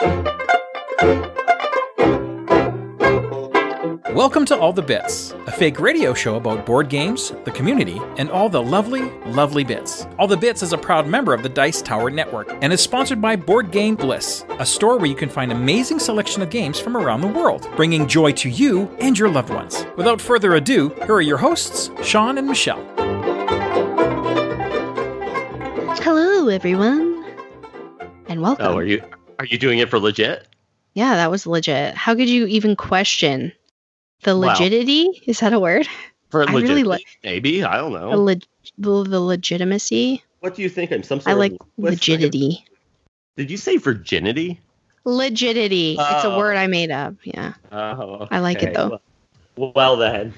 Welcome to All the Bits, a fake radio show about board games, the community, and all the lovely, lovely bits. All the Bits is a proud member of the Dice Tower Network and is sponsored by Board Game Bliss, a store where you can find amazing selection of games from around the world, bringing joy to you and your loved ones. Without further ado, here are your hosts, Sean and Michelle. Hello, everyone, and welcome. Oh, are you doing it for legit? Yeah, that was legit. How could you even question the legitimacy? Well, is that a word? For legit, maybe. I don't know. The legitimacy. What do you think? I'm some sort I like legidity. Did you say virginity? Legidity. Oh. It's a word I made up. Yeah. Oh, okay. I like it though. Well then,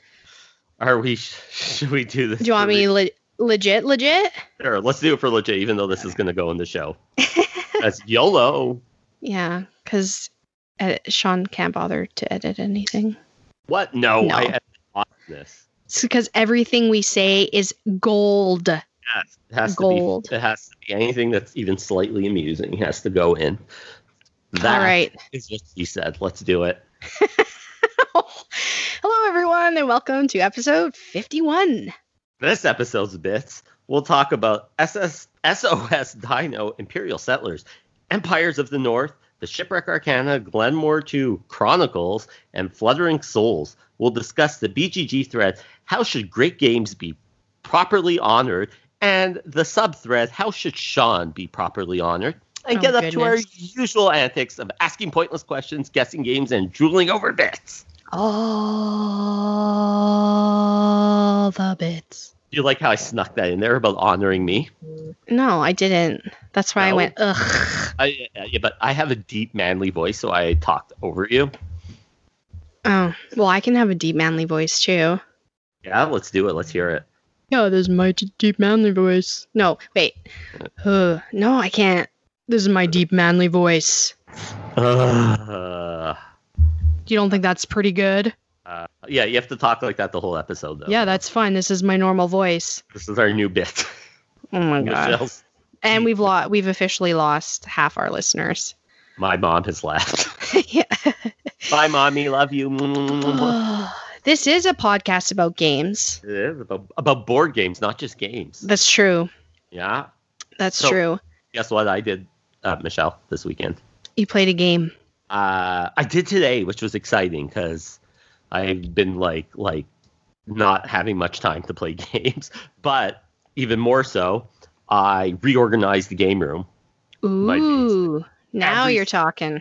should we do this? Do you want me legit? Sure. Let's do it for legit, even though this is going to go in the show. That's YOLO. Yeah, because Sean can't bother to edit anything. What? No. I edit this. It's because everything we say is gold. Yes, it has gold. It has to be anything that's even slightly amusing has to go in. That All right. is what he said. Let's do it. Hello, everyone, and welcome to episode 51. This episode's bits, we'll talk about SOS Dino, Imperial Settlers, Empires of the North, the Shipwreck Arcana, Glenmore 2 Chronicles, and Fluttering Souls. We'll discuss the BGG thread, how should great games be properly honored, and the sub-thread, how should Sean be properly honored, and get up to our usual antics of asking pointless questions, guessing games, and drooling over bits. All the bits. You like how I snuck that in there about honoring me? No, I didn't. That's why I went, ugh. Yeah, but I have a deep, manly voice, so I talked over you. Oh, well, I can have a deep, manly voice, too. Yeah, let's do it. Let's hear it. Yeah, this is my deep, manly voice. No, wait. No, I can't. This is my deep, manly voice. You don't think that's pretty good? Yeah, you have to talk like that the whole episode, though. Yeah, that's fine. This is my normal voice. This is our new bit. Oh my god! And we've officially lost half our listeners. My mom has left. Yeah. Bye, mommy. Love you. This is a podcast about games. It is about board games, not just games. That's true. Yeah. That's true. Guess what I did, Michelle, this weekend? You played a game. I did today, which was exciting because I've been like not having much time to play games, but even more so, I reorganized the game room. Ooh, now you're talking.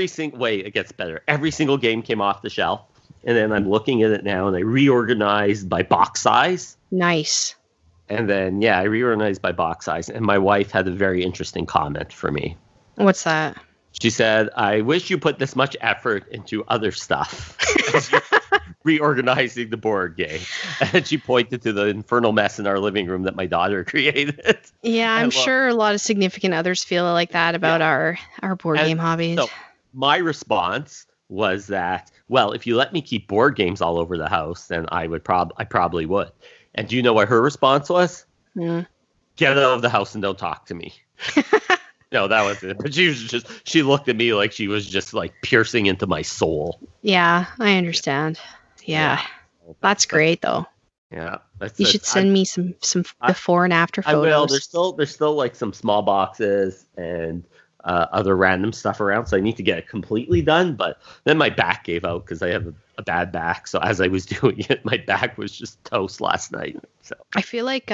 It gets better. Every single game came off the shelf, and then I'm looking at it now, and I reorganized by box size. Nice. And then, I reorganized by box size, and my wife had a very interesting comment for me. What's that? She said, I wish you put this much effort into other stuff as you're reorganizing the board game. And she pointed to the infernal mess in our living room that my daughter created. Yeah, I'm sure a lot of significant others feel like that about our board game hobbies. So my response was that, well, if you let me keep board games all over the house, then I probably would. And do you know what her response was? Yeah. Get out of the house and don't talk to me. No, that was it. But she looked at me like she was just like piercing into my soul. Yeah, I understand. Yeah. That's great though. Yeah. You should send me some before and after photos. I will. There's still like some small boxes and other random stuff around, so I need to get it completely done. But then my back gave out because I have a bad back. So as I was doing it, my back was just toast last night. So I feel like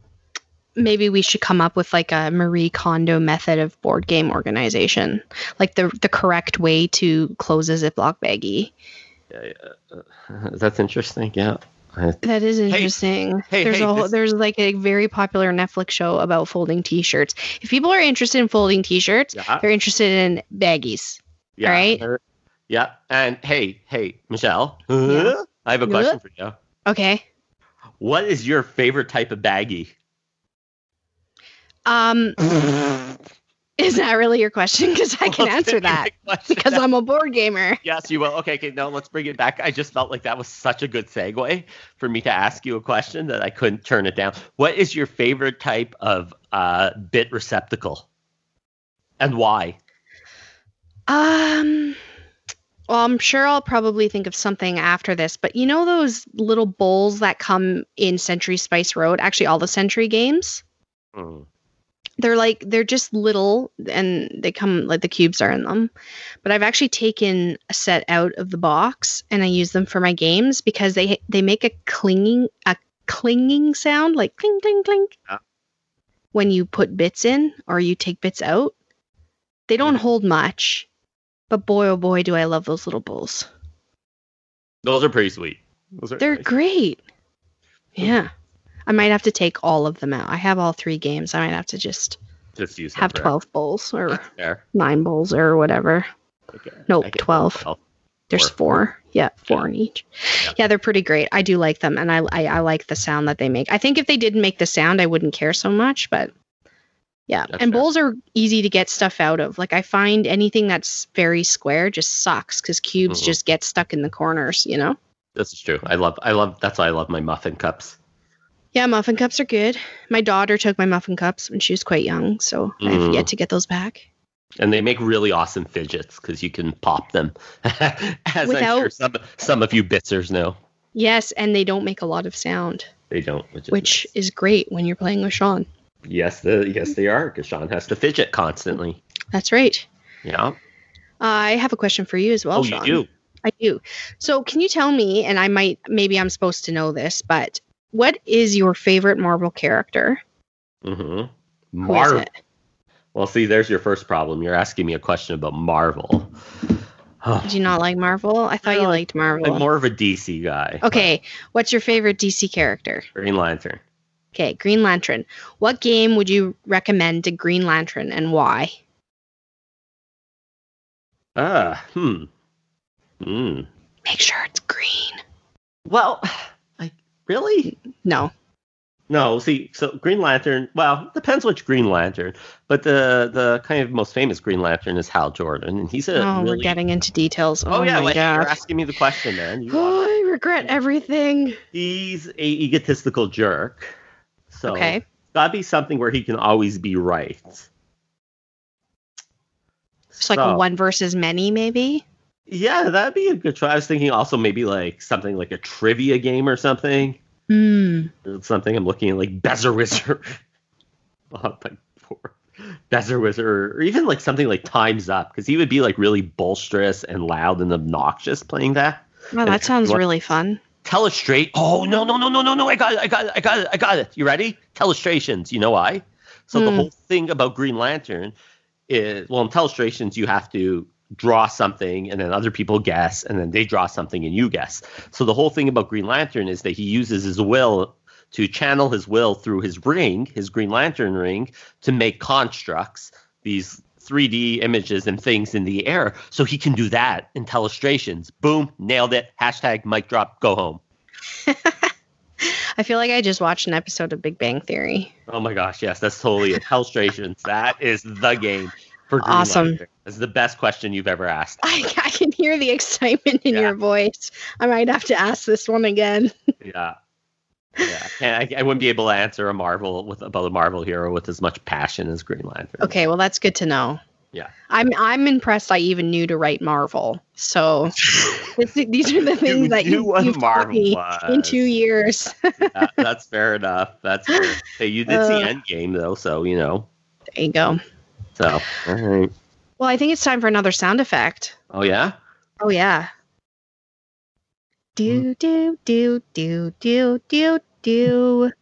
maybe we should come up with like a Marie Kondo method of board game organization, like the correct way to close a Ziploc baggie. Yeah, that's interesting. Yeah, that is interesting. There's like a very popular Netflix show about folding T-shirts. If people are interested in folding T-shirts, they're interested in baggies. Yeah, all right. Yeah, and hey, Michelle, I have a question for you. Okay. What is your favorite type of baggie? Is that really your question? Because I can answer that because I'm a board gamer. Yes, you will. Okay, no, let's bring it back. I just felt like that was such a good segue for me to ask you a question that I couldn't turn it down. What is your favorite type of bit receptacle, and why? Um, well, I'm sure I'll probably think of something after this, but you know those little bowls that come in Century Spice Road? Actually, all the Century games. Mm. They're just little and they come like the cubes are in them. But I've actually taken a set out of the box and I use them for my games because they make a clinging sound, like cling cling cling. Yeah. When you put bits in or you take bits out. They don't hold much, but boy oh boy do I love those little bowls. Those are pretty sweet. They're nice. Great. Yeah. I might have to take all of them out. I have all 3 games. I might have to just use have them 12 bowls or Fair. 9 bowls or whatever. Okay. Nope, 12. There's 4. Yeah, 4 in each. Yeah, they're pretty great. I do like them, and I like the sound that they make. I think if they didn't make the sound, I wouldn't care so much, but yeah. That's and fair. bowls are easy to get stuff out of. Like, I find anything that's very square just sucks because cubes just get stuck in the corners, you know? This is true. I love. That's why I love my muffin cups. Yeah, muffin cups are good. My daughter took my muffin cups when she was quite young, so I've yet to get those back. And they make really awesome fidgets because you can pop them, as Without- I'm sure some of you bitsers know. Yes, and they don't make a lot of sound, They don't, which nice. is great when you're playing with Sean. Yes, they are, because Sean has to fidget constantly. That's right. Yeah. I have a question for you as well, Oh, Sean. you do? I do. So can you tell me, and maybe I'm supposed to know this, but what is your favorite Marvel character? Mm-hmm. Who is Marvel. it? Well, see, there's your first problem. You're asking me a question about Marvel. Do you not like Marvel? I thought you liked Marvel. I'm more of a DC guy. Okay, what's your favorite DC character? Green Lantern. Okay, Green Lantern. What game would you recommend to Green Lantern and why? Make sure it's green. Well, really? No. No, see, so Green Lantern, well, depends which Green Lantern, but the kind of most famous Green Lantern is Hal Jordan, and he's we're getting into details. Oh yeah, my well, God. you're asking me the question, man. I regret everything. He's a egotistical jerk, so Okay. it's gotta be something where he can always be right. Just like a one versus many, maybe? Yeah, that'd be a good try. I was thinking also maybe like something like a trivia game or something. Something I'm looking at like Bezer Wizard. Oh, my poor Bezer Wizard, or even like something like Time's Up, because he would be like really bolsterous and loud and obnoxious playing that. Well, that sounds really fun. Telestrate. Oh no! I got it. You ready? Telestrations. You know why? So the whole thing about Green Lantern is, well, in Telestrations you have to draw something and then other people guess and then they draw something and you guess. So the whole thing about Green Lantern is that he uses his will to channel his will through his ring, his Green Lantern ring, to make constructs, these 3D images and things in the air. So he can do that in Telestrations. Boom, nailed it. Hashtag mic drop, go home. I feel like I just watched an episode of Big Bang Theory. Oh my gosh, yes, that's totally it. Telestrations. That is the game for Green Awesome. Lantern. That's the best question you've ever asked. I can hear the excitement in your voice. I might have to ask this one again. Yeah. And I wouldn't be able to answer about a Marvel hero with as much passion as Green Lantern. Okay, well that's good to know. Yeah. I'm impressed I even knew to write Marvel. So these are the things that you've taught me in 2 years. Yeah, that's fair enough. That's fair. Hey, you did see Endgame though, so you know. There you go. So, all right. Well, I think it's time for another sound effect. Oh yeah? Oh yeah. Do do do do do do do.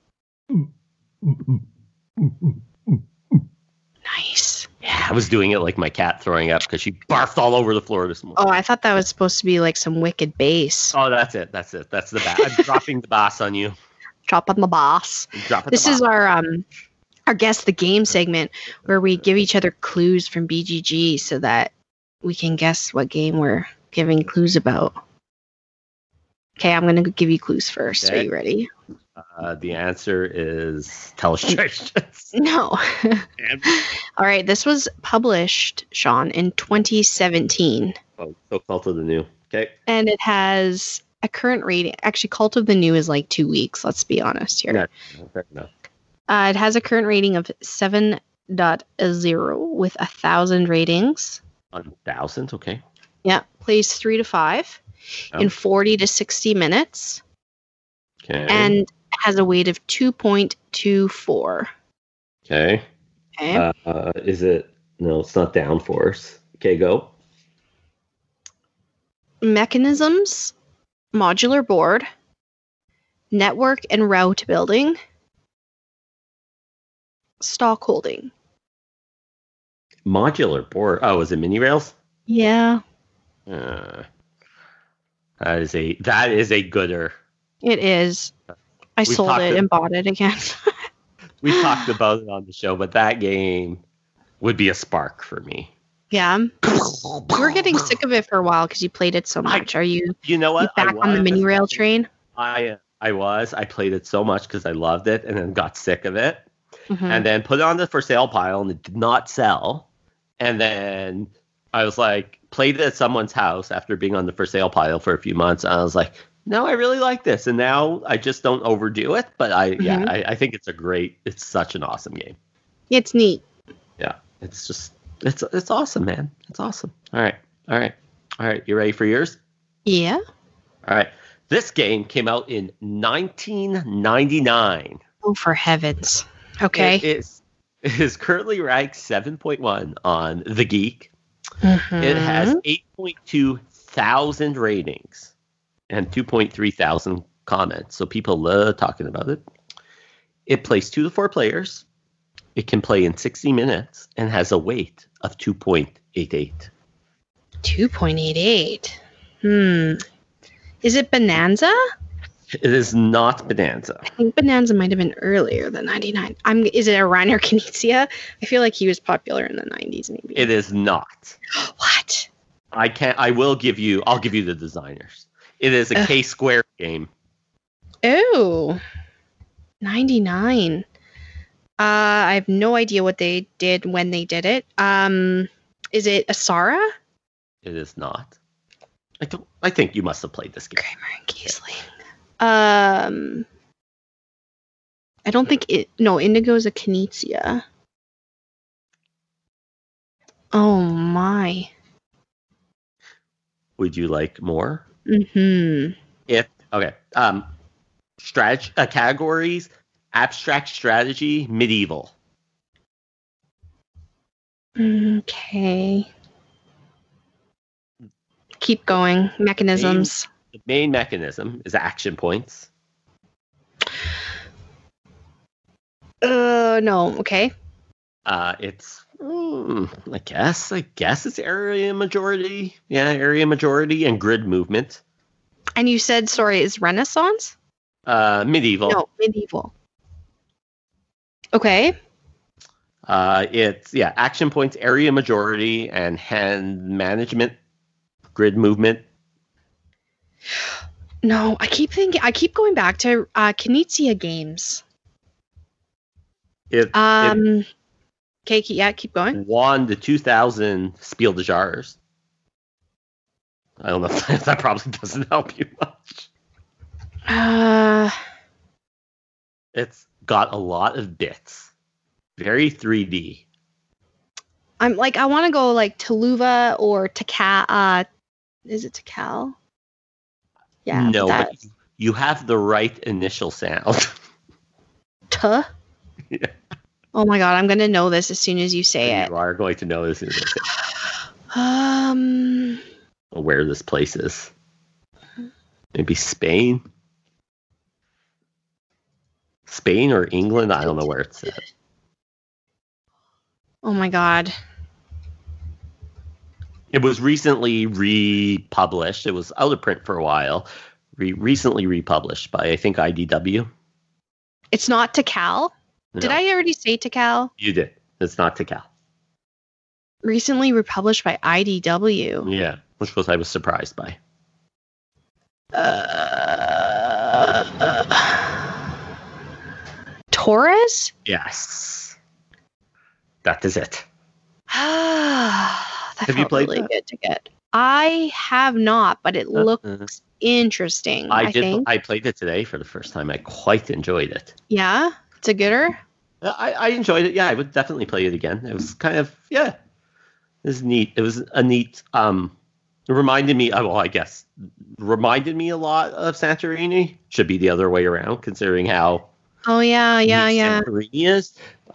Nice. Yeah, I was doing it like my cat throwing up because she barfed all over the floor this morning. Oh, I thought that was supposed to be like some wicked bass. Oh, that's it. That's the bass. I'm dropping the bass on you. Dropping the bass. This is our Guess the Game segment where we give each other clues from BGG so that we can guess what game we're giving clues about. Okay, I'm going to give you clues first. Okay. Are you ready? The answer is Telestrations. No. All right, this was published, Sean, in 2017. Oh, so Cult of the New. Okay. And it has a current rating. Actually, Cult of the New is like 2 weeks. Let's be honest here. No, fair enough. It has a current rating of 7.0 with 1,000 ratings. 1,000, okay. Yeah, plays 3 to 5 in 40 to 60 minutes. Okay. And has a weight of 2.24. Okay. Okay. Is it? No, it's not downforce. Okay, go. Mechanisms, modular board, network and route building, stock holding. Modular board. Oh, is it mini rails? Yeah. That is a gooder. It is. I sold it and bought it again. We've talked about it on the show, but that game would be a spark for me. Yeah. You were getting sick of it for a while because you played it so much. Are you? You know what? Back on the mini rail train? I was. I played it so much because I loved it, and then got sick of it, and then put it on the for sale pile, and it did not sell. And then I was like, played it at someone's house after being on the for sale pile for a few months, and I was like, no, I really like this, and now I just don't overdo it. But I think it's such an awesome game. It's neat. Yeah, it's awesome, man. It's awesome. All right. You ready for yours? Yeah. All right. This game came out in 1999. Oh, for heavens. Okay. It is currently ranked 7.1 on The Geek. Mm-hmm. It has 8.2 thousand ratings and 2.3 thousand comments. So people love talking about it. It plays 2 to 4 players. It can play in 60 minutes and has a weight of 2.88. 2.88. Is it Bonanza? It is not Bonanza. I think Bonanza might have been earlier than 99. Is it a Reiner Knizia? I feel like he was popular in the 90s, maybe. It is not. What? I'll give you the designers. It is a K-Square game. Oh. 99. I have no idea what they did when they did it. Is it Asara? It is not. I think you must have played this game. Kramer and Kiesling. I don't think Indigo is a Knizia. Oh my. Would you like more? Mm-hmm. Okay. Categories: abstract strategy, medieval. Okay. Keep going. Mechanisms. The main mechanism is action points. No. Okay. It's I guess it's area majority. Yeah, area majority and grid movement. And you said, sorry, is Renaissance? Medieval. No, medieval. Okay. It's action points, area majority, and hand management, grid movement. No, I keep going back to Knizia games. Okay, keep going. Won the 2000 Spiel des Jahres. I don't know if that probably doesn't help you much. It's got a lot of bits. Very 3D. I'm like, I want to go like Tuluva or Tikal. Is it Tikal? Yeah. No, but you have the right initial sound. Tuh? Yeah. Oh my god, I'm going to know this as soon as you say it. You are going to know this as soon as I say it. Where this place is. Maybe Spain? Spain or England? I don't know where it's at. Oh my god. It was recently republished. It was out of print for a while. Recently republished by, I think, IDW. It's not Tikal? No. Did I already say Tikal? You did. It's not Tikal. Recently republished by IDW. Yeah, which I was surprised by. Torres? Yes. That is it. Have you played really that? Good to get. I have not, but it looks interesting. I think I played it today for the first time. I quite enjoyed it. Yeah? It's a gooder? I enjoyed it. Yeah, I would definitely play it again. It was kind of, was neat. It was a neat. It reminded me. Reminded me a lot of Santorini. Should be the other way around, considering how. Oh yeah. Santorini is.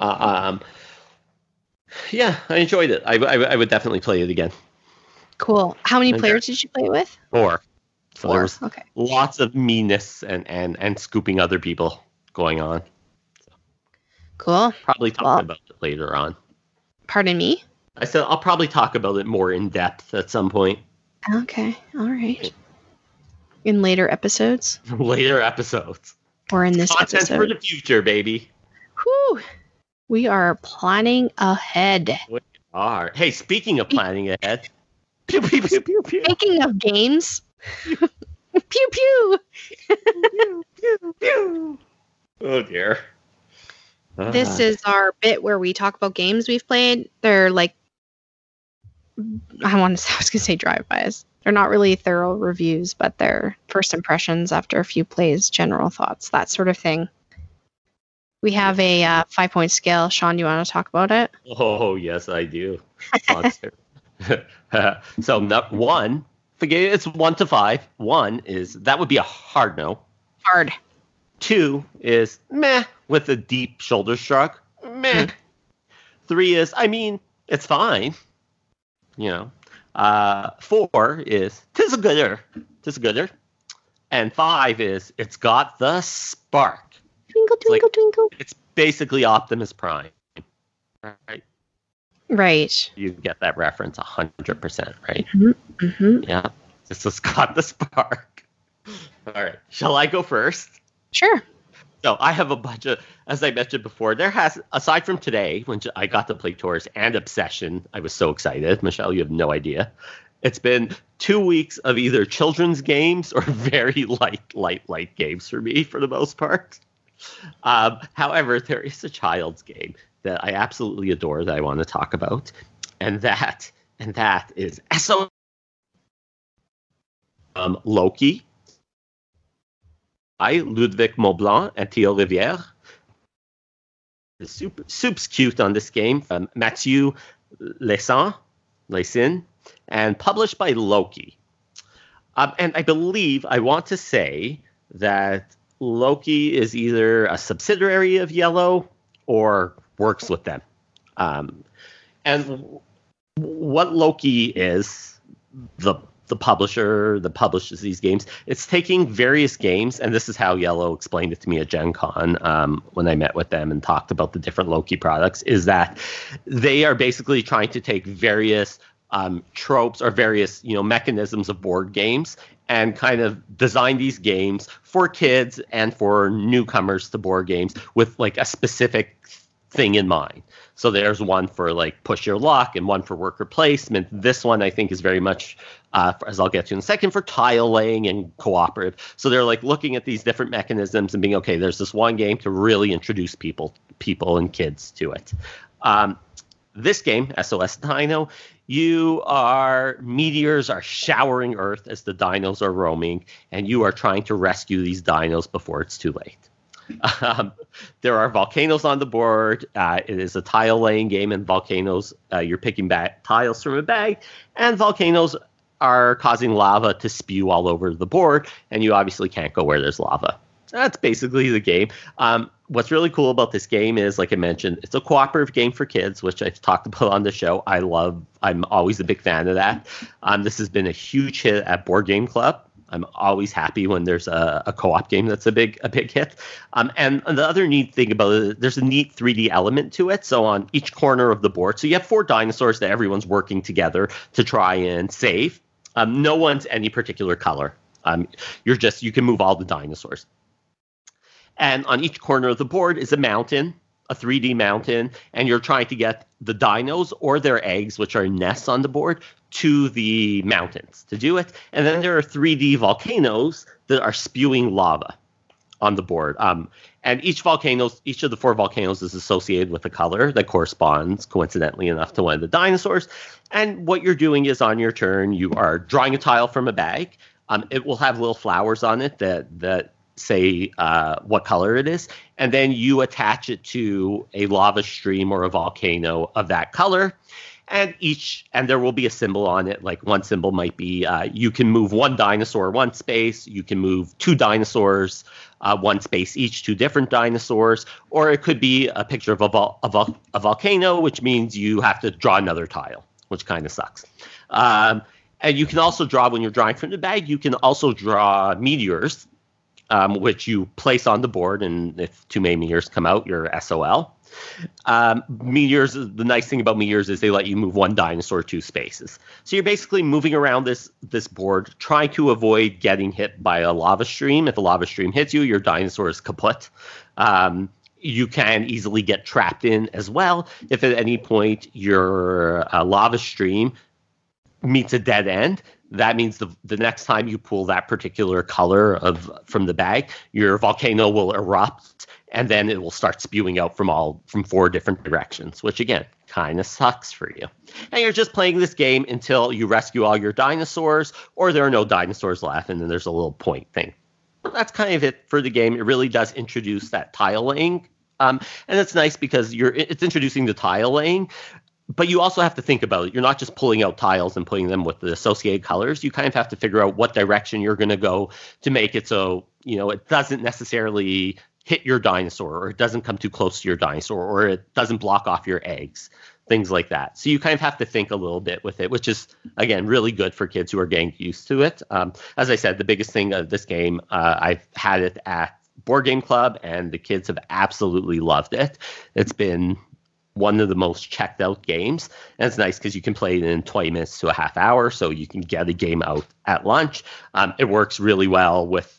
Yeah, I enjoyed it. I would definitely play it again. Cool. How many players did you play with? 4. So 4. there was okay. Lots of meanness and scooping other people going on. Cool. Probably talk about it later on. Pardon me? I said I'll probably talk about it more in depth at some point. Okay. All right. In later episodes? Later episodes. Or in this Content episode. for the future, baby. Whew. We are planning ahead. We are. Hey, speaking of planning ahead. Pew, pew, pew, pew, pew. Speaking of games. Pew, pew. Pew, pew, pew. Oh, dear. This is our bit where we talk about games we've played. They're like, I was going to say drive-bys. They're not really thorough reviews, but they're first impressions after a few plays, general thoughts, that sort of thing. We have a 5-point scale. Sean, do you want to talk about it? Oh, yes, I do. So, 1, it's 1 to 5. 1 is, that would be a hard no. Hard. 2 is meh with a deep shoulder shrug. Meh. 3 is, I mean, it's fine. 4 is, tis a gooder. And 5 is, it's got the spark. Twinkle, twinkle, twinkle. It's basically Optimus Prime. Right? Right. You get that reference 100%, right? Mm-hmm. Mm-hmm. Yeah. This has got the spark. All right. Shall I go first? Sure. So I have a bunch of, as I mentioned before, there has, aside from today, when I got to play Taurus and Obsession, I was so excited. Michelle, you have no idea. It's been 2 weeks of either children's games or very light games for me, for the most part. However, there is a child's game that I absolutely adore that I want to talk about, and that is SOS Loki. by Ludovic Maublanc and Théo Rivière. Soup's cute on this game from Mathieu Lessin, and published by Loki. And I want to say that Loki is either a subsidiary of Yellow or works with them. And what Loki is, the publisher that publishes these games, it's taking various games, and this is how Yellow explained it to me at Gen Con when I met with them and talked about the different Loki products, is that they are basically trying to take various tropes or various mechanisms of board games and kind of design these games for kids and for newcomers to board games with like a specific thing in mind. So there's one for like push your luck and one for worker placement. This one I think is very much, as I'll get to in a second, for tile laying and cooperative. So they're like looking at these different mechanisms and being, okay, there's this one game to really introduce people and kids to it. This game, SOS Dino, meteors are showering Earth as the dinos are roaming, and you are trying to rescue these dinos before it's too late. There are volcanoes on the board. It is a tile laying game, and volcanoes, you're picking back tiles from a bag, and volcanoes are causing lava to spew all over the board, and you obviously can't go where there's lava. That's basically the game. What's really cool about this game is, like I mentioned, it's a cooperative game for kids, which I've talked about on the show. I'm always a big fan of that. This has been a huge hit at Board Game Club. I'm always happy when there's a co-op game that's a big hit. And the other neat thing about it, there's a neat 3D element to it. So on each corner of the board, so you have 4 dinosaurs that everyone's working together to try and save. No one's any particular color. You can move all the dinosaurs. And on each corner of the board is a mountain, a 3D mountain, and you're trying to get the dinos or their eggs, which are nests on the board, to the mountains to do it. And then there are 3D volcanoes that are spewing lava on the board. And each of the 4 volcanoes is associated with a color that corresponds, coincidentally enough, to one of the dinosaurs. And what you're doing is, on your turn, you are drawing a tile from a bag. It will have little flowers on it that say what color it is, and then you attach it to a lava stream or a volcano of that color. And there will be a symbol on it. Like one symbol might be you can move one dinosaur one space, you can move two dinosaurs one space each, two different dinosaurs, or it could be a picture of a volcano, which means you have to draw another tile, which kind of sucks. And you can also draw, when you're drawing from the bag, you can also draw meteors, which you place on the board, and if too many meteors come out, you're SOL. Meteors, the nice thing about meteors is they let you move one dinosaur two spaces. So you're basically moving around this board, trying to avoid getting hit by a lava stream. If a lava stream hits you, your dinosaur is kaput. You can easily get trapped in as well if at any point your lava stream meets a dead end. That means the next time you pull that particular color from the bag, your volcano will erupt, and then it will start spewing out from 4 different directions, which again kind of sucks for you. And you're just playing this game until you rescue all your dinosaurs, or there are no dinosaurs left, and then there's a little point thing. That's kind of it for the game. It really does introduce that tile laying, and it's nice because it's introducing the tile laying. But you also have to think about it. You're not just pulling out tiles and putting them with the associated colors. You kind of have to figure out what direction you're going to go to make it so, it doesn't necessarily hit your dinosaur, or it doesn't come too close to your dinosaur, or it doesn't block off your eggs, things like that. So you kind of have to think a little bit with it, which is, again, really good for kids who are getting used to it. As I said, the biggest thing of this game, I've had it at Board Game Club, and the kids have absolutely loved it. It's been one of the most checked out games, and it's nice because you can play it in 20 minutes to a half hour, so you can get a game out at lunch. It works really well with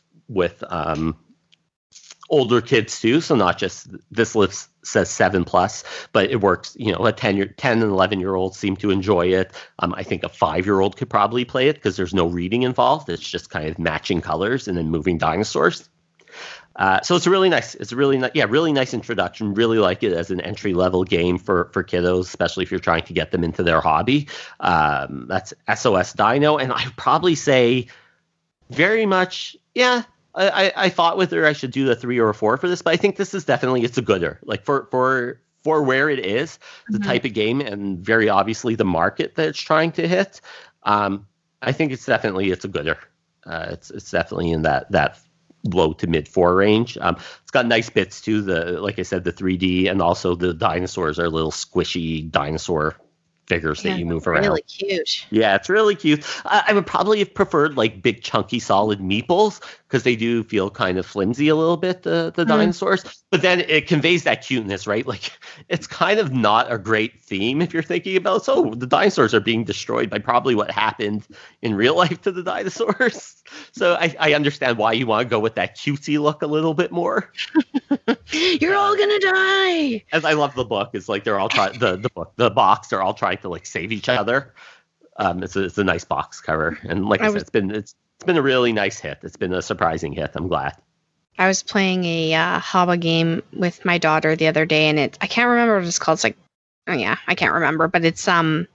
older kids too, so not just this list says 7+, but it works. A 10 and 11-year-olds seem to enjoy it. I think a 5-year-old could probably play it because there's no reading involved. It's just kind of matching colors and then moving dinosaurs. So it's really nice. It's a really nice introduction. Really like it as an entry-level game for kiddos, especially if you're trying to get them into their hobby. That's SOS Dino, and I would probably say very much, I thought whether I should do the 3 or 4 for this, but I think this is definitely, it's a gooder. Like for where it is, the type of game, and very obviously the market that it's trying to hit. I think it's a gooder. It's definitely in that low to mid 4 range. It's got nice bits too. Like I said, the 3D, and also the dinosaurs are little squishy dinosaur figures that you move around. Really cute. Yeah, it's really cute. I would probably have preferred like big chunky solid meeples, because they do feel kind of flimsy a little bit, the dinosaurs. But then it conveys that cuteness, right? Like, it's kind of not a great theme if you're thinking about, so the dinosaurs are being destroyed by probably what happened in real life to the dinosaurs. So I understand why you want to go with that cutesy look a little bit more. You're all gonna die. As I love the book, it's like they're all trying the box. They're all trying to like save each other. It's a nice box cover, and like I said, it's been a really nice hit. It's been a surprising hit. I'm glad. I was playing a Haba game with my daughter the other day, and I can't remember what it's called. It's like, I can't remember, but it's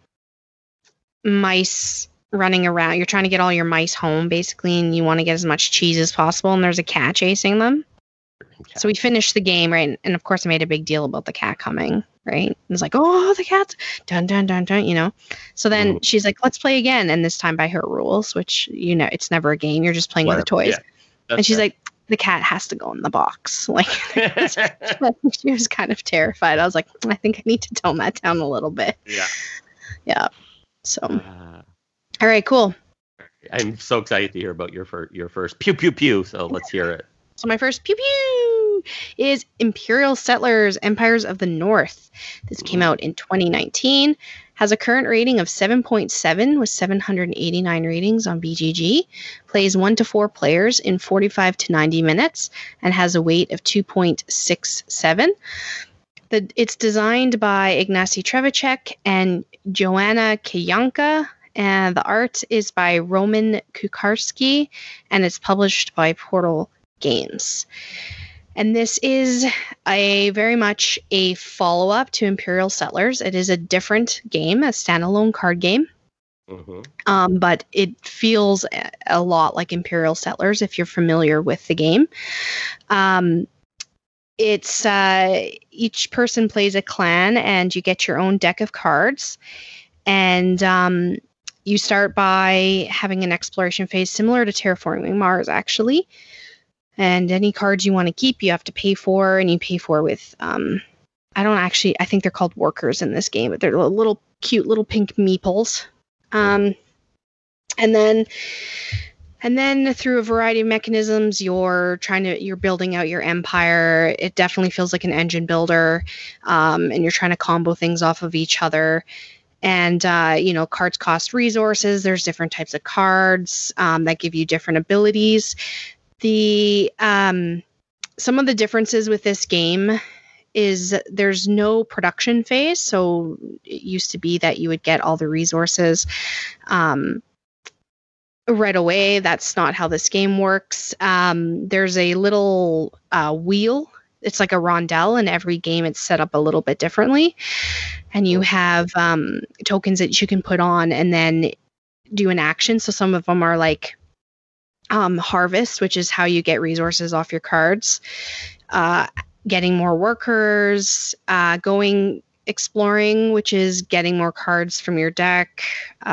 mice running around. You're trying to get all your mice home, basically, and you want to get as much cheese as possible, and there's a cat chasing them. So we finished the game, right? And of course I made a big deal about the cat coming, right? It was like, oh, the cat's dun, dun, dun, dun, So then she's like, let's play again. And this time by her rules, which, it's never a game. You're just playing with the toys. Yeah, and she's like, the cat has to go in the box. Like, she was kind of terrified. I was like, I think I need to tone that down a little bit. Yeah. Yeah. So, all right, cool. I'm so excited to hear about your first pew, pew, pew. So let's hear it. So my first pew pew is Imperial Settlers, Empires of the North. This came out in 2019, has a current rating of 7.7 with 789 ratings on BGG, plays 1 to 4 players in 45 to 90 minutes, and has a weight of 2.67. It's designed by Ignacy Trzewiczek and Joanna Kijanka, and the art is by Roman Kucharski, and it's published by Portal Games. And this is very much a follow-up to Imperial Settlers. It is a different game, a standalone card game. Mm-hmm. But it feels a lot like Imperial Settlers if you're familiar with the game. It's each person plays a clan, and you get your own deck of cards. And you start by having an exploration phase similar to Terraforming Mars, actually. And any cards you want to keep, you have to pay for, and you pay for with, I think they're called workers in this game, but they're little cute little pink meeples. And then through a variety of mechanisms, you're building out your empire. It definitely feels like an engine builder, and you're trying to combo things off of each other. And, cards cost resources. There's different types of cards that give you different abilities. Some of the differences with this game is there's no production phase. So it used to be that you would get all the resources right away. That's not how this game works. There's a little wheel. It's like a rondelle, and every game it's set up a little bit differently. And you have tokens that you can put on and then do an action. So some of them are like harvest, which is how you get resources off your cards, getting more workers, going exploring, which is getting more cards from your deck.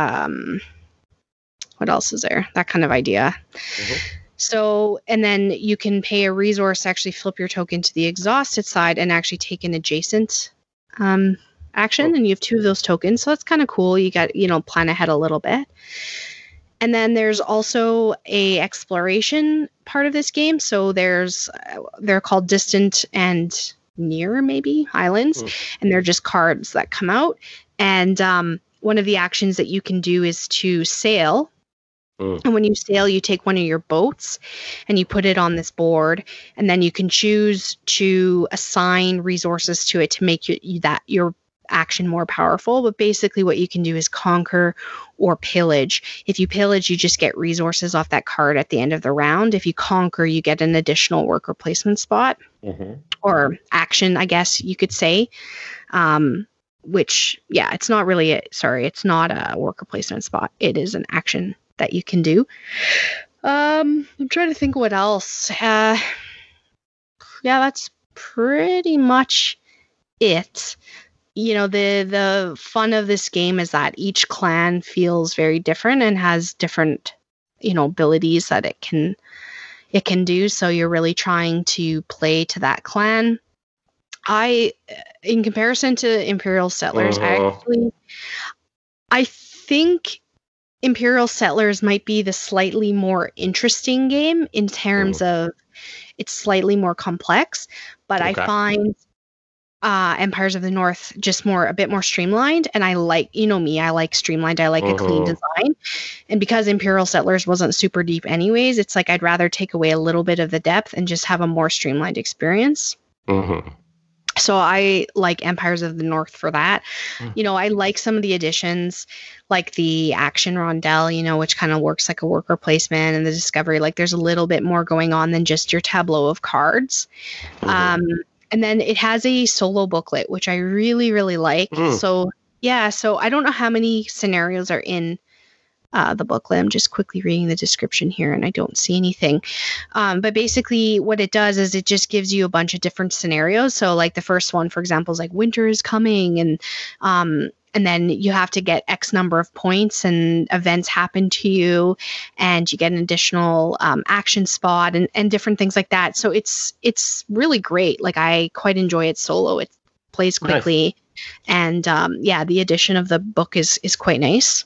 What else is there? That kind of idea. So, and then you can pay a resource to actually flip your token to the exhausted side and actually take an adjacent action. And you have 2 of those tokens. So that's kind of cool. You got, plan ahead a little bit. And then there's also a exploration part of this game. So they're called distant and near, maybe, islands. And they're just cards that come out. And one of the actions that you can do is to sail. And when you sail, you take one of your boats and you put it on this board, and then you can choose to assign resources to it to make your action more powerful. But basically what you can do is conquer or pillage. If you pillage, you just get resources off that card at the end of the round. If you conquer, you get an additional worker placement spot or action, I guess you could say. Which, yeah, it's not really it's not a worker placement spot. It is an action that you can do. I'm trying to think what else. Yeah, that's pretty much it. The fun of this game is that each clan feels very different and has different, abilities that it can do. So you're really trying to play to that clan. In comparison to Imperial Settlers, I think Imperial Settlers might be the slightly more interesting game in terms of it's slightly more complex, but I find Empires of the North just a bit more streamlined. And I like, me, I like streamlined. I like a clean design. And because Imperial Settlers wasn't super deep anyways, it's like I'd rather take away a little bit of the depth and just have a more streamlined experience. So I like Empires of the North for that. I like some of the additions, like the action rondelle, which kind of works like a worker placement, and the discovery. Like there's a little bit more going on than just your tableau of cards. And then it has a solo booklet, which I really, really like. So I don't know how many scenarios are in the booklet. I'm just quickly reading the description here and I don't see anything. But basically what it does is it just gives you a bunch of different scenarios. So like the first one, for example, is like winter is coming, and then you have to get X number of points and events happen to you and you get an additional action spot and different things like that. So it's really great. Like I quite enjoy it solo. It plays quickly. Nice. And the addition of the book is quite nice.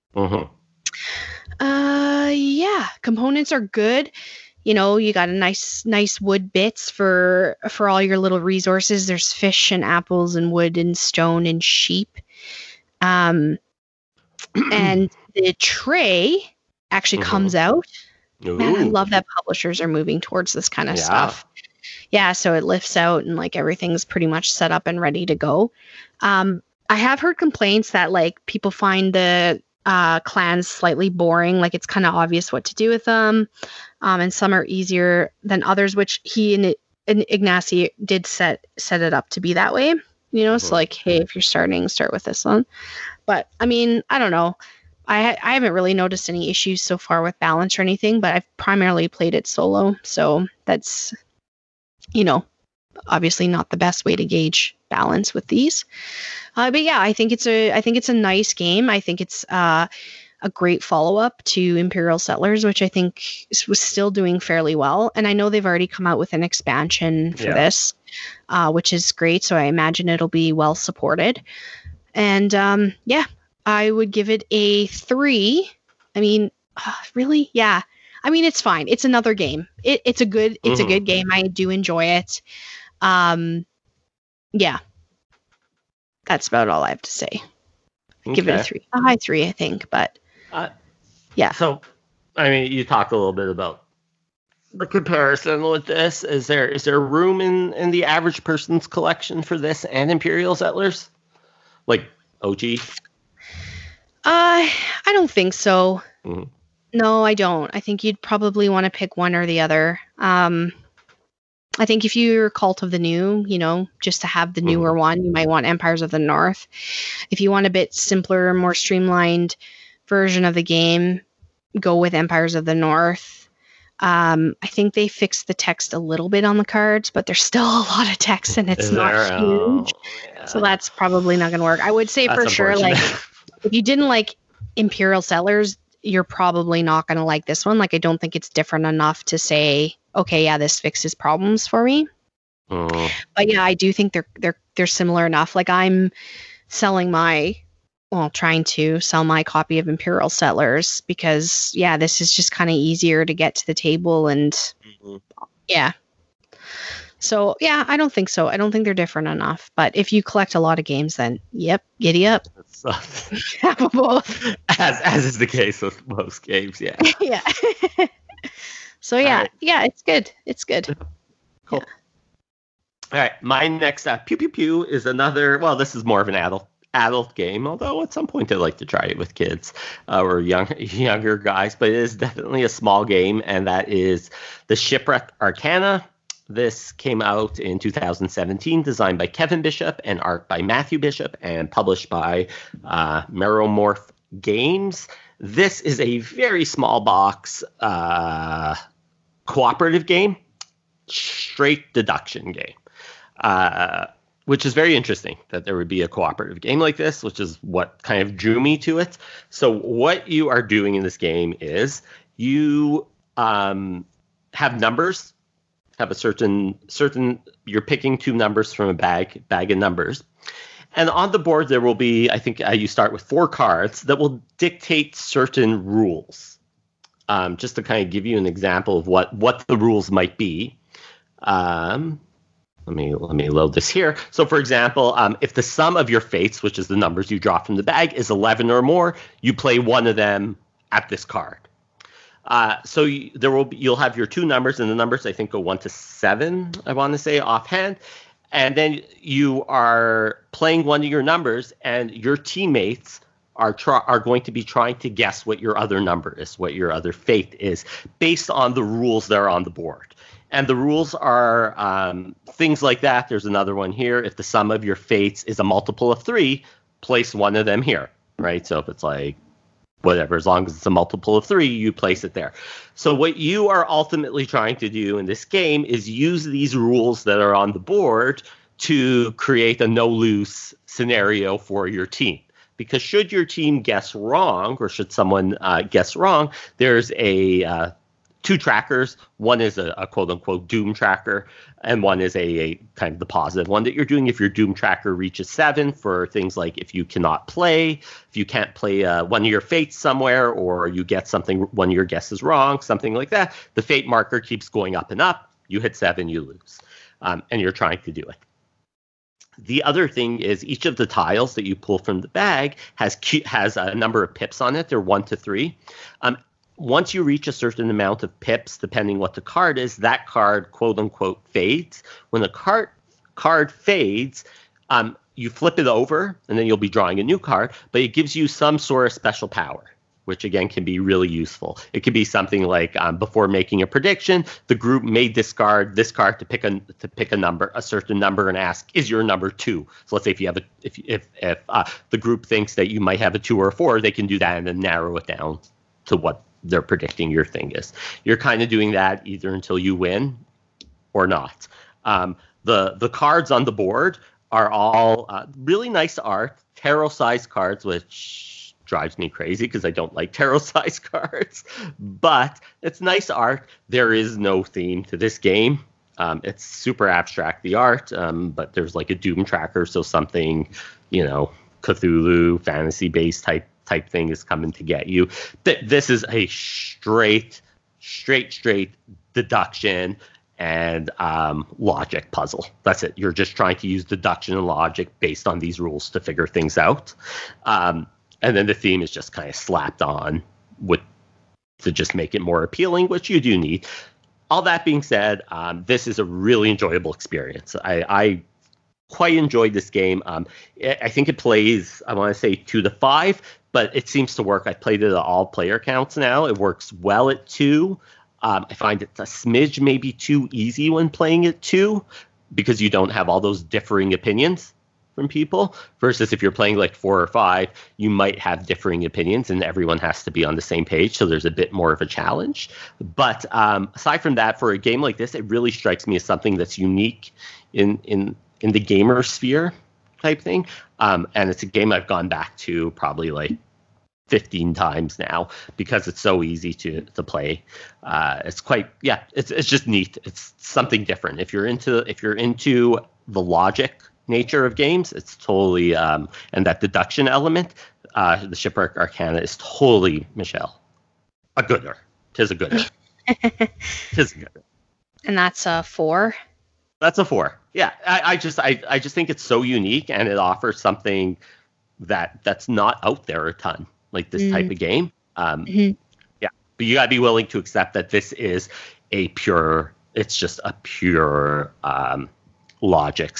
Components are good. You got a nice wood bits for all your little resources. There's fish and apples and wood and stone and sheep. And the tray actually comes out. Man, I love that publishers are moving towards this kind of stuff. Yeah, so it lifts out and like everything's pretty much set up and ready to go. I have heard complaints that like people find the clans slightly boring, like it's kind of obvious what to do with them, and some are easier than others, which he and Ignacy did set it up to be that way. So like, hey, if you're starting, start with this one. But I mean, I don't know. I haven't really noticed any issues so far with balance or anything, but I've primarily played it solo. So that's, obviously not the best way to gauge balance with these. But yeah, I think it's a nice game. I think it's a great follow-up to Imperial Settlers, which I think was still doing fairly well. And I know they've already come out with an expansion for this, which is great. So I imagine it'll be well supported. And I would give it a 3. I mean, really? Yeah. I mean, it's fine. It's another game. It's a good game. I do enjoy it. Yeah. That's about all I have to say. Give it a 3. A high 3, I think, but yeah. So, I mean, you talked a little bit about the comparison with this. Is there room in the average person's collection for this and Imperial Settlers? Like OG? I don't think so. Mm-hmm. No, I don't. I think you'd probably want to pick one or the other. I think if you're Cult of the New, just to have the newer one, you might want Empires of the North. If you want a bit simpler, more streamlined version of the game, go with Empires of the North. I think they fixed the text a little bit on the cards, but there's still a lot of text and it's not huge. Yeah. So that's probably not going to work. I would say for sure, like, if you didn't like Imperial Settlers, you're probably not going to like this one. Like, I don't think it's different enough to say, okay, yeah, this fixes problems for me. But yeah, I do think they're similar enough. Like, I'm trying to sell my copy of Imperial Settlers because, yeah, this is just kind of easier to get to the table and yeah. So yeah, I don't think so. I don't think they're different enough. But if you collect a lot of games, then yep, giddy up. Have them both. As is the case with most games, yeah. Yeah. So yeah, it's good. It's good. Cool. Yeah. All right, my next Pew Pew Pew is another. Well, this is more of an adult game, although at some point I'd like to try it with kids or younger guys. But it is definitely a small game, and that is the Shipwreck Arcana. This came out in 2017, designed by Kevin Bishop and art by Matthew Bishop, and published by Meromorph Games. This is a very small box cooperative game, straight deduction game, which is very interesting that there would be a cooperative game like this, which is what kind of drew me to it. So what you are doing in this game is you have numbers, have a certain you're picking 2 numbers from a bag of numbers. And on the board, there will be, I think you start with 4 cards that will dictate certain rules. Just to kind of give you an example of what the rules might be. Let me load this here. So, for example, if the sum of your fates, which is the numbers you draw from the bag, is 11 or more, you play one of them at this card. So you'll have your 2 numbers, and the numbers I think go 1 to 7. I want to say offhand. And then you are playing one of your numbers, and your teammates are going to be trying to guess what your other number is, what your other fate is, based on the rules that are on the board. And the rules are things like that. There's another one here. If the sum of your fates is a multiple of 3, place one of them here, right? So if it's like whatever, as long as it's a multiple of 3, you place it there. So what you are ultimately trying to do in this game is use these rules that are on the board to create a no-lose scenario for your team. Because should your team guess wrong, or should someone guess wrong, there's a 2 trackers. One is a quote-unquote doom tracker, and one is a kind of the positive one that you're doing. If your doom tracker reaches 7 for things like if you cannot play, if you can't play one of your fates somewhere, or you get something, one of your guesses wrong, something like that, the fate marker keeps going up and up. You hit 7, you lose, and you're trying to do it. The other thing is each of the tiles that you pull from the bag has a number of pips on it. They're 1 to 3. Once you reach a certain amount of pips, depending what the card is, that card, quote unquote, fades. When the card fades, you flip it over, and then you'll be drawing a new card, but it gives you some sort of special power, which again can be really useful. It could be something like before making a prediction, the group may discard this card to pick a number, a certain number, and ask, is your number 2? So let's say if you have if the group thinks that you might have a 2 or a 4, they can do that and then narrow it down to what they're predicting your thing is. You're kind of doing that either until you win or not. The cards on the board are all really nice art, tarot-sized cards, which drives me crazy because I don't like tarot-sized cards. But it's nice art. There is no theme to this game. It's super abstract, the art, but there's like a Doom tracker, so something, Cthulhu, fantasy-based type thing is coming to get you. This is a straight deduction and logic puzzle. That's it. You're just trying to use deduction and logic based on these rules to figure things out. And then the theme is just kind of slapped on to just make it more appealing, which you do need. All that being said, this is a really enjoyable experience. I quite enjoyed this game. I think it plays, I want to say 2 to 5, but it seems to work. I've played it at all player counts now. It works well at 2. I find it's a smidge maybe too easy when playing it 2 because you don't have all those differing opinions from people, versus if you're playing like 4 or 5, you might have differing opinions and everyone has to be on the same page, so there's a bit more of a challenge. But aside from that, for a game like this, it really strikes me as something that's unique in the gamer sphere type thing, and it's a game I've gone back to probably like 15 times now because it's so easy to play. It's just neat. It's something different. If you're into the logic nature of games, it's totally and that deduction element, the Shipwreck Arcana is totally, Michelle, a gooder. Tis a gooder. Tis a gooder. And that's a 4. That's a 4. Yeah, I just think it's so unique, and it offers something that's not out there a ton, like this type of game. Yeah, but you gotta be willing to accept that this is it's just a pure logic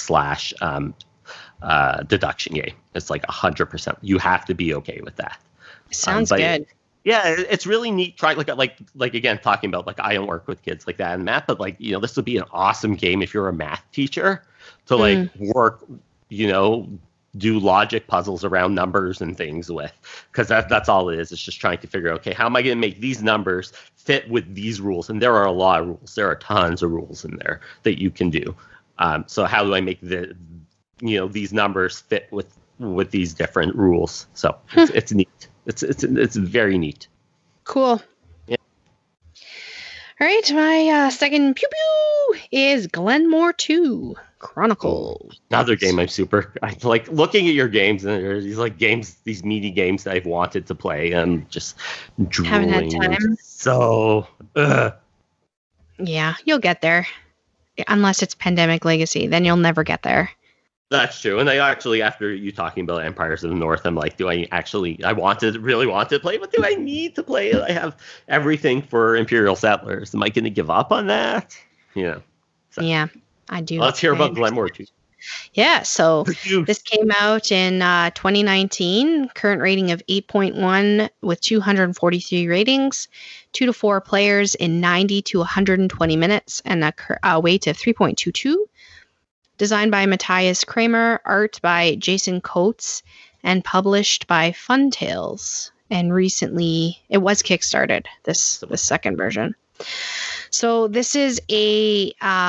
/ deduction game. It's like 100%. You have to be okay with that. Sounds good. Yeah, it's really neat. Try like again, talking about like I don't work with kids like that in math, but like this would be an awesome game if you're a math teacher to like work, do logic puzzles around numbers and things with, because that's all it is. It's just trying to figure out, okay, how am I going to make these numbers fit with these rules? And there are a lot of rules. There are tons of rules in there that you can do. So how do I make these numbers fit with these different rules? So it's neat. It's very neat. Cool. Yeah. All right, my second pew pew is Glenmore 2 Chronicles. Another game I like looking at your games, and there's these meaty games that I've wanted to play, and just drooling. Haven't had time. So, yeah, you'll get there. Unless it's Pandemic Legacy, then you'll never get there. That's true. And I actually, after you talking about Empires of the North, I'm like, really want to play, but do I need to play it? I have everything for Imperial Settlers. Am I going to give up on that? So. Yeah, I do. Let's hear about Glenmore 2. Yeah, so this came out in 2019, current rating of 8.1 with 243 ratings, 2 to 4 players in 90 to 120 minutes, and a weight of 3.22. Designed by Matthias Kramer, art by Jason Coates, and published by Funtails. And recently, it was kickstarted, this second version. So this is a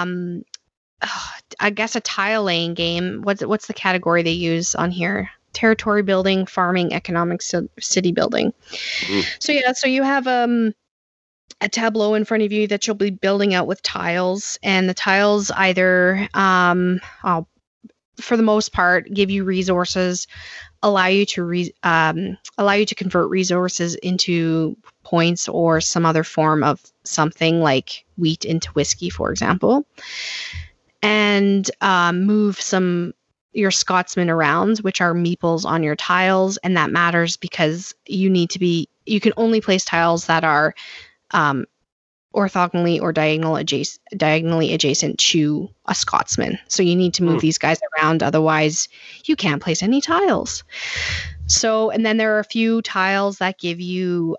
tile laying game. What's the category they use on here? Territory building, farming, economic, city building. So you have a tableau in front of you that you'll be building out with tiles, and the tiles either for the most part give you resources, allow you to convert resources into points or some other form of something like wheat into whiskey, for example, and move your Scotsmen around, which are meeples on your tiles. And that matters because you can only place tiles that are orthogonally or diagonally adjacent to a Scotsman. So you need to move these guys around, otherwise you can't place any tiles. So, and then there are a few tiles that give you,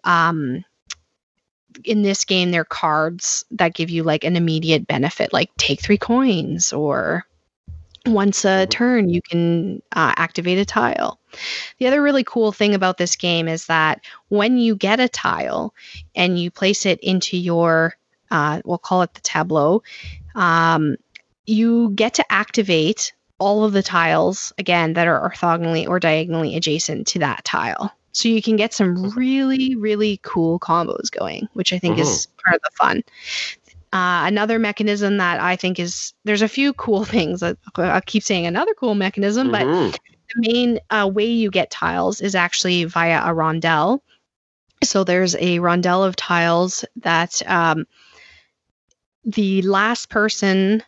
in this game, they're cards that give you like an immediate benefit, like take 3 coins, or once a turn you can activate a tile. The other really cool thing about this game is that when you get a tile and you place it into your, we'll call it the tableau, you get to activate all of the tiles, again, that are orthogonally or diagonally adjacent to that tile. So you can get some really, really cool combos going, which I think is part of the fun. Another mechanism that I think there's a few cool things. I'll keep saying another cool mechanism, but the main way you get tiles is actually via a rondel. So there's a rondel of tiles that the last person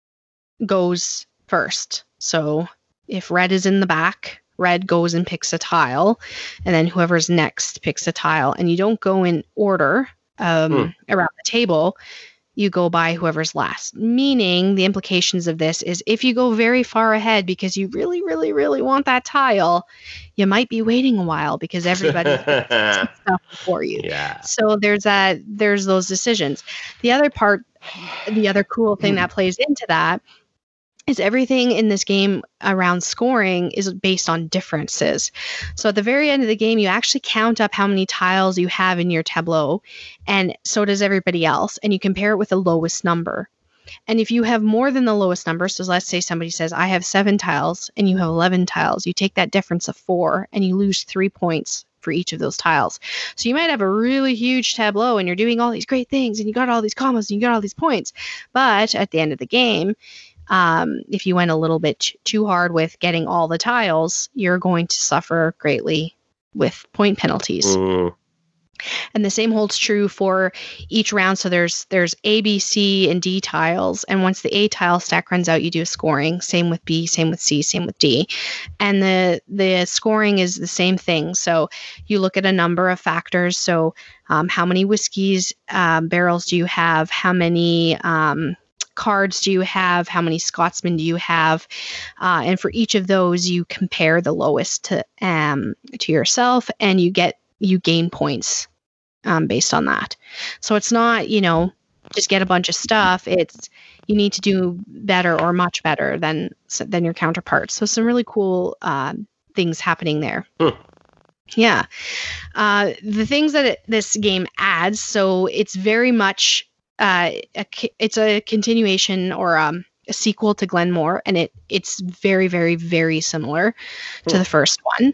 goes first. So if red is in the back, red goes and picks a tile, and then whoever's next picks a tile. And you don't go in order around the table. You go by whoever's last. Meaning the implications of this is if you go very far ahead because you really, really, really want that tile, you might be waiting a while because everybody's stuff before you. Yeah. So there's those decisions. The other cool thing that plays into that is everything in this game around scoring is based on differences. So at the very end of the game, you actually count up how many tiles you have in your tableau, and so does everybody else, and you compare it with the lowest number. And if you have more than the lowest number, so let's say somebody says, I have 7 tiles, and you have 11 tiles, you take that difference of 4, and you lose 3 points for each of those tiles. So you might have a really huge tableau, and you're doing all these great things, and you got all these combos, and you got all these points. But at the end of the game, if you went a little bit too hard with getting all the tiles, you're going to suffer greatly with point penalties. And the same holds true for each round. So there's A, B, C, and D tiles. And once the A tile stack runs out, you do a scoring. Same with B, same with C, same with D. And the scoring is the same thing. So you look at a number of factors. So how many whiskeys barrels do you have? How many cards do you have? How many Scotsmen do you have? And for each of those, you compare the lowest to yourself, and you gain points based on that. So it's not, just get a bunch of stuff. It's you need to do better or much better than your counterparts. So some really cool things happening there. Yeah. The things that this game adds, so it's very much it's a continuation or a sequel to Glenmore, and it's very, very, very similar to the first one.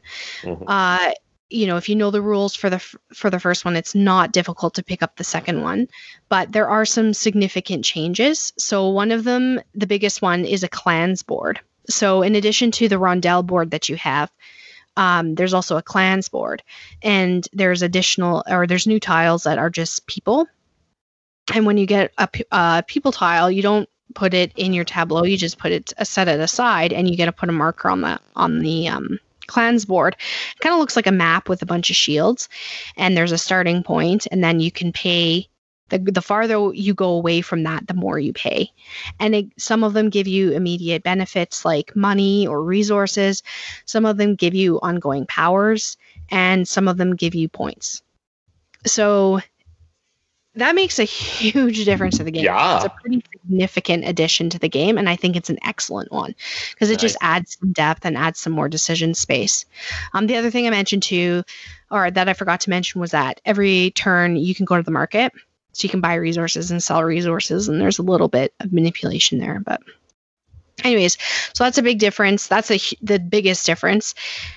If you know the rules for the first one, it's not difficult to pick up the second one, but there are some significant changes. So one of them, the biggest one, is a clans board. So in addition to the rondel board that you have, there's also a clans board, and there's new tiles that are just people. And when you get a people tile, you don't put it in your tableau. You just set it aside, and you get to put a marker on the clans board. It kind of looks like a map with a bunch of shields, and there's a starting point, and then you can pay. The farther you go away from that, the more you pay. And some of them give you immediate benefits like money or resources. Some of them give you ongoing powers, and some of them give you points. So that makes a huge difference to the game. Yeah. It's a pretty significant addition to the game, and I think it's an excellent one because it just adds some depth and adds some more decision space. The other thing I mentioned too, or that I forgot to mention, was that every turn you can go to the market, so you can buy resources and sell resources, and there's a little bit of manipulation there. But anyways, so that's a big difference. That's the biggest difference.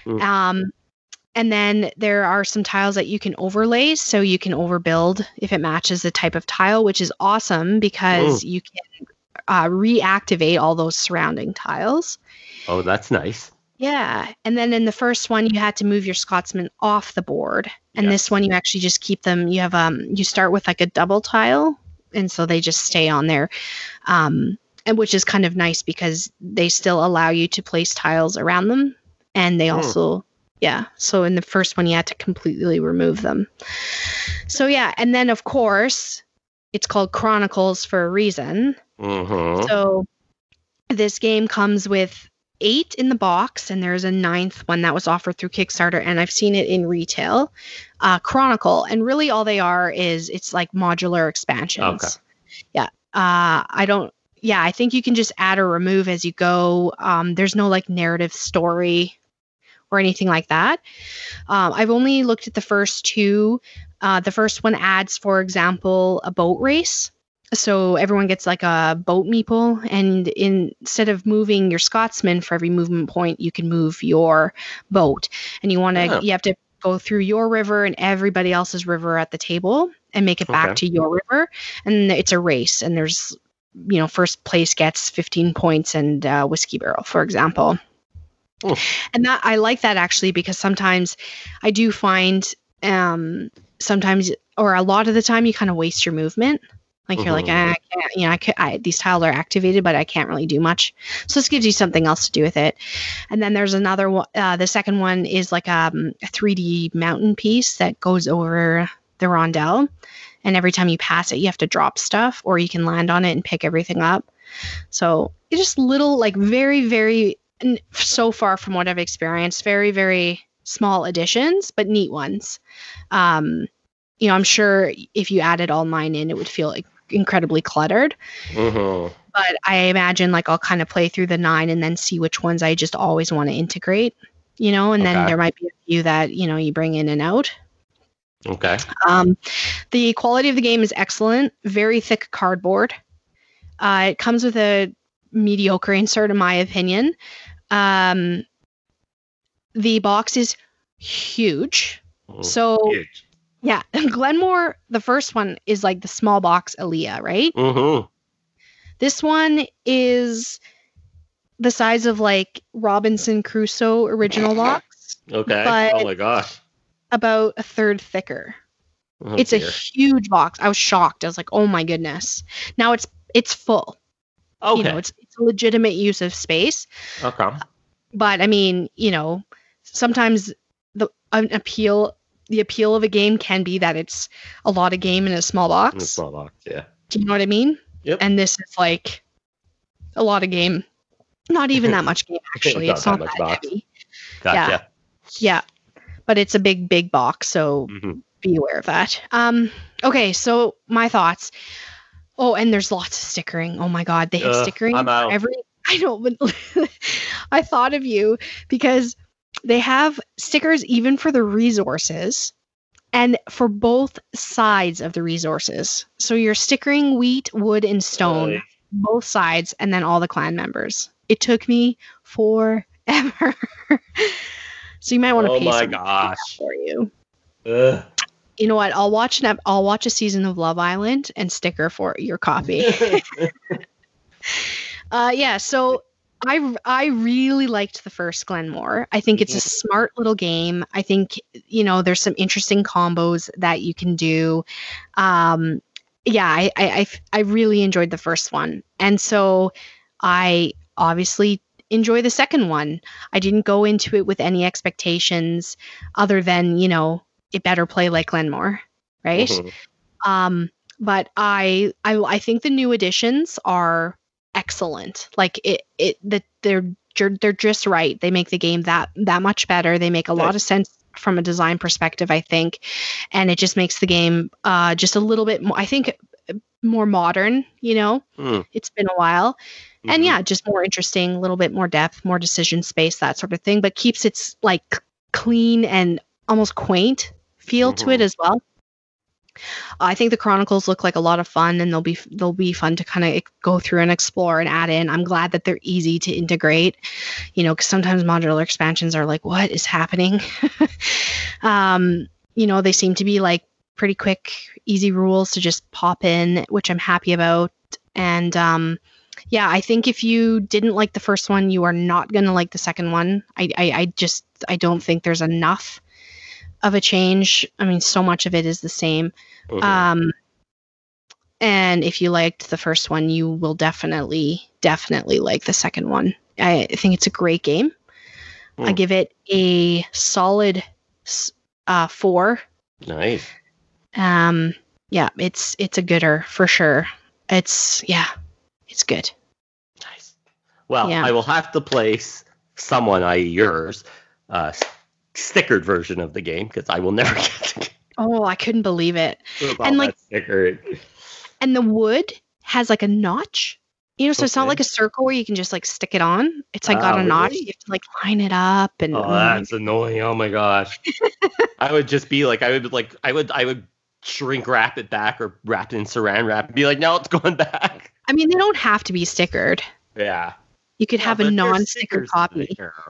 And then there are some tiles that you can overlay, so you can overbuild if it matches the type of tile, which is awesome because you can reactivate all those surrounding tiles. Oh, that's nice. Yeah. And then in the first one, you had to move your Scotsmen off the board. And this one, you actually just keep them. You have you start with like a double tile, and so they just stay on there. And which is kind of nice because they still allow you to place tiles around them, and they also... Yeah. So in the first one, you had to completely remove them. So yeah. And then, of course, it's called Chronicles for a reason. So this game comes with 8 in the box, and there's a 9th one that was offered through Kickstarter, and I've seen it in retail. Chronicle. And really all they are is it's like modular expansions. Okay. Yeah. I think you can just add or remove as you go. There's no like narrative story or anything like that. I've only looked at the first 2. The first one adds, for example, a boat race. So everyone gets like a boat meeple, and instead of moving your Scotsman for every movement point, you can move your boat. And you have to go through your river and everybody else's river at the table and make it back to your river. And it's a race, and there's, first place gets 15 points and whiskey barrel, for example. And that I like that actually, because sometimes I do find sometimes, or a lot of the time, you kind of waste your movement. Like you're like, I can't, these tiles are activated, but I can't really do much. So this gives you something else to do with it. And then there's another one. The second one is like a 3D mountain piece that goes over the rondel. And every time you pass it, you have to drop stuff, or you can land on it and pick everything up. So it's just little, like very, very, so far from what I've experienced, very, very small additions, but neat ones. I'm sure if you added all 9 in, it would feel like incredibly cluttered. But I imagine like I'll kind of play through the 9 and then see which ones I just always want to integrate, and then there might be a few that, you bring in and out. Okay. The quality of the game is excellent. Very thick cardboard. It comes with a mediocre insert, in my opinion. The box is huge. So huge. Yeah, Glenmore, the first one is like the small box Alea, right? This one is the size of like Robinson Crusoe original box. Okay. Oh my gosh. About a third thicker. It's a huge box. I was shocked. I was like, oh my goodness. Now it's full. Okay. It's a legitimate use of space. Okay. But I mean, sometimes the appeal of a game can be that it's a lot of game in a small box. In a small box, yeah. Do you know what I mean? Yep. And this is like a lot of game. Not even that much game, actually. It's not that heavy. Gotcha. Yeah. But it's a big, big box, so be aware of that. Okay, so my thoughts. Oh, and there's lots of stickering. Oh my God, they have stickering I'm out. I know, but I thought of you because they have stickers even for the resources and for both sides of the resources. So you're stickering wheat, wood, and stone, both sides, and then all the clan members. It took me forever. So you might want to pay some for you. You know what? I'll watch a season of Love Island and sticker for your copy. So I really liked the first Glenmore. I think it's a smart little game. I think, there's some interesting combos that you can do. I really enjoyed the first one. And so I obviously enjoy the second one. I didn't go into it with any expectations other than, it better play like Glenmore, right? But I think the new additions are excellent. Like they're just right. They make the game that much better. They make a lot of sense from a design perspective, I think, and it just makes the game just a little bit more, I think, more modern. It's been a while. And just more interesting, a little bit more depth, more decision space, that sort of thing, but keeps its like clean and almost quaint feel to it as well. I think the Chronicles look like a lot of fun, and they'll be fun to kind of go through and explore and add in. I'm glad that they're easy to integrate, because sometimes modular expansions are like, what is happening? They seem to be like pretty quick, easy rules to just pop in, which I'm happy about. And I think if you didn't like the first one, you are not going to like the second one. I don't think there's enough of a change. I mean, so much of it is the same. And if you liked the first one, you will definitely like the second one. I think it's a great game. I give it a solid 4. Nice. It's a gooder for sure. It's good. Nice. Well, I will have to place someone, i.e. yours, stickered version of the game, because I will never get the game. Oh, I couldn't believe it. And like sticker. And the wood has like a notch. So it's not like a circle where you can just like stick it on. It's like got a notch. You have to like line it up and that's annoying. Oh my gosh. I would just be like I would shrink wrap it back or wrap it in saran wrap and be like, no, it's going back. I mean, they don't have to be stickered. Yeah. You could have a non-sticker copy.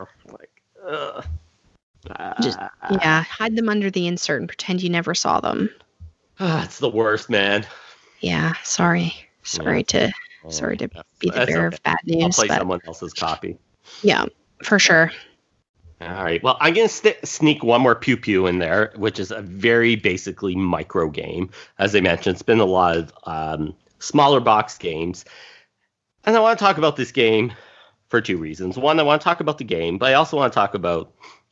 Hide them under the insert and pretend you never saw them. It's the worst, man. Yeah, sorry to be the bearer of bad news. I'll play someone else's copy. Yeah, for sure. All right. Well, I'm going to sneak one more Pew Pew in there, which is a very basically micro game. As I mentioned, it's been a lot of smaller box games. And I want to talk about this game for two reasons. One, I want to talk about the game, but I also want to talk about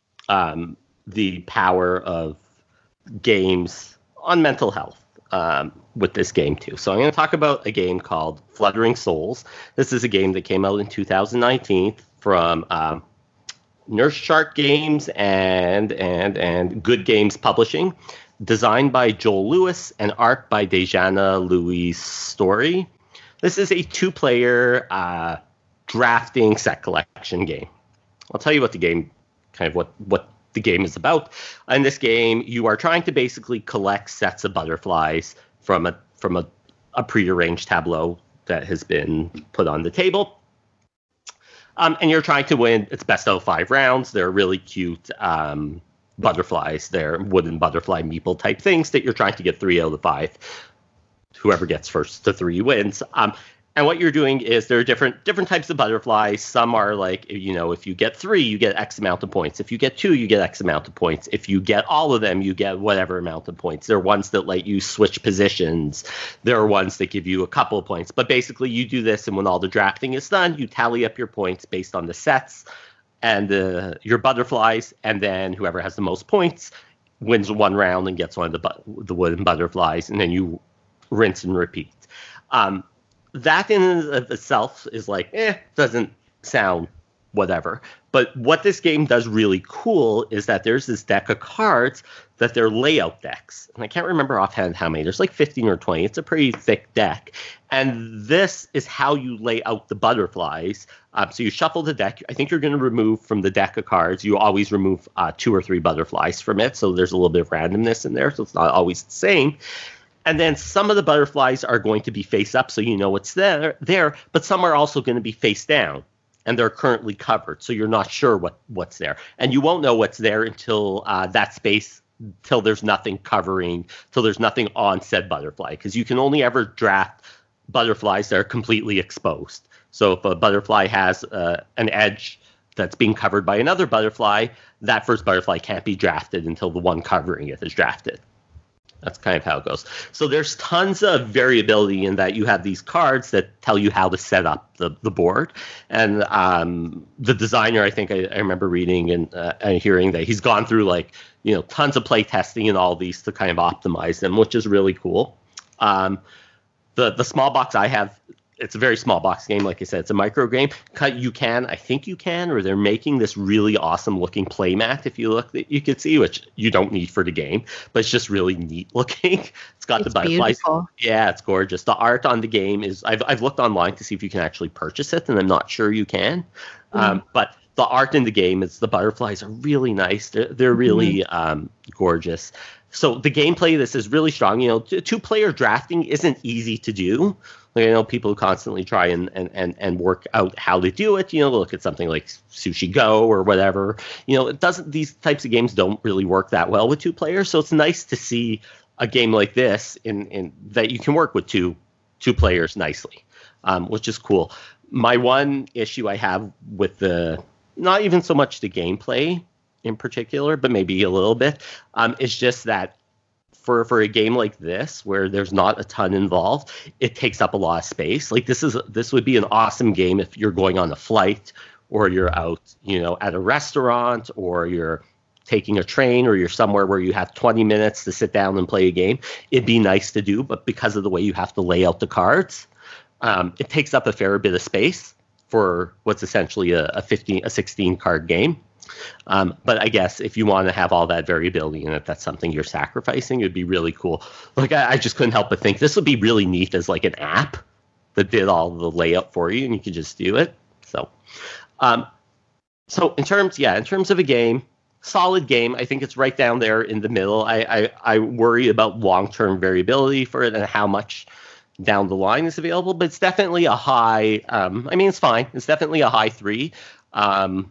the power of games on mental health with this game too. So I'm going to talk about a game called Fluttering Souls. This is a game that came out in 2019 from Nurse Shark Games and Good Games Publishing, designed by Joel Lewis and art by Dejana Louise Story. This is a 2-player drafting set collection game. I'll tell you what the game, what the game is about. In this game, you are trying to basically collect sets of butterflies from a prearranged tableau that has been put on the table. And you're trying to win. It's best out of 5 rounds. They're really cute butterflies. They're wooden butterfly meeple type things that you're trying to get 3 out of 5. Whoever gets first to 3 wins. And what you're doing is there are different types of butterflies. Some are like, if you get 3, you get X amount of points. If you get 2, you get X amount of points. If you get all of them, you get whatever amount of points. There are ones that let you switch positions. There are ones that give you a couple of points. But basically, you do this, and when all the drafting is done, you tally up your points based on the sets and your butterflies. And then whoever has the most points wins 1 round and gets one of the wooden butterflies. And then you rinse and repeat. That in and of itself is like, doesn't sound whatever. But what this game does really cool is that there's this deck of cards that they're layout decks. And I can't remember offhand how many. There's like 15 or 20. It's a pretty thick deck. And this is how you lay out the butterflies. So you shuffle the deck. I think you're going to remove from the deck of cards. You always remove 2 or 3 butterflies from it. So there's a little bit of randomness in there. So it's not always the same. And then some of the butterflies are going to be face up, so you know what's there, but some are also going to be face down, and they're currently covered, so you're not sure what's there. And you won't know what's there until that space, till there's nothing covering, till there's nothing on said butterfly, because you can only ever draft butterflies that are completely exposed. So if a butterfly has an edge that's being covered by another butterfly, that first butterfly can't be drafted until the one covering it is drafted. That's kind of how it goes. So there's tons of variability in that you have these cards that tell you how to set up the board. And the designer, I think I remember reading and hearing that he's gone through tons of play testing and all these to kind of optimize them, which is really cool. The small box I have, it's a very small box game. Like I said, it's a micro game. I think you can, or they're making this really awesome looking play mat. If you look, you can see, which you don't need for the game, but it's just really neat looking. It's got the butterflies. Beautiful. Yeah, it's gorgeous. The art on the game is, I've looked online to see if you can actually purchase it, and I'm not sure you can. But the art in the game is the butterflies are really nice. They're really gorgeous. So the gameplay of this is really strong. 2-player drafting isn't easy to do. I know people who constantly try and work out how to do it. Look at something like Sushi Go or whatever. These types of games don't really work that well with 2 players. So it's nice to see a game like this in that you can work with two players nicely, which is cool. My one issue I have with not even so much the gameplay in particular, but maybe a little bit, is just that for a game like this, where there's not a ton involved, it takes up a lot of space. Like this would be an awesome game if you're going on a flight, or you're out, at a restaurant, or you're taking a train, or you're somewhere where you have 20 minutes to sit down and play a game. It'd be nice to do, but because of the way you have to lay out the cards, it takes up a fair bit of space for what's essentially a 16 card game. But I guess if you want to have all that variability, and if that's something you're sacrificing, it'd be really cool. Like I just couldn't help but think this would be really neat as like an app that did all the layout for you, and you could just do it. So in terms of a game, solid game. I think it's right down there in the middle. I worry about long-term variability for it and how much down the line is available, but it's definitely a high. It's fine. It's definitely a high 3. I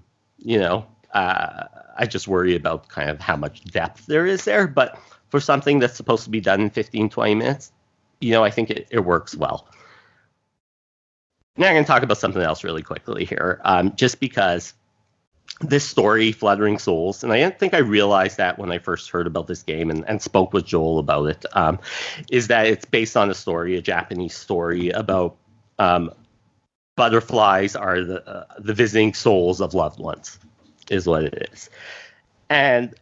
just worry about kind of how much depth there is there. But for something that's supposed to be done in 15, 20 minutes, I think it works well. Now I'm going to talk about something else really quickly here, just because this story, Fluttering Souls, and I didn't think I realized that when I first heard about this game and spoke with Joel about it, is that it's based on a Japanese story about butterflies are the visiting souls of loved ones, is what it is. And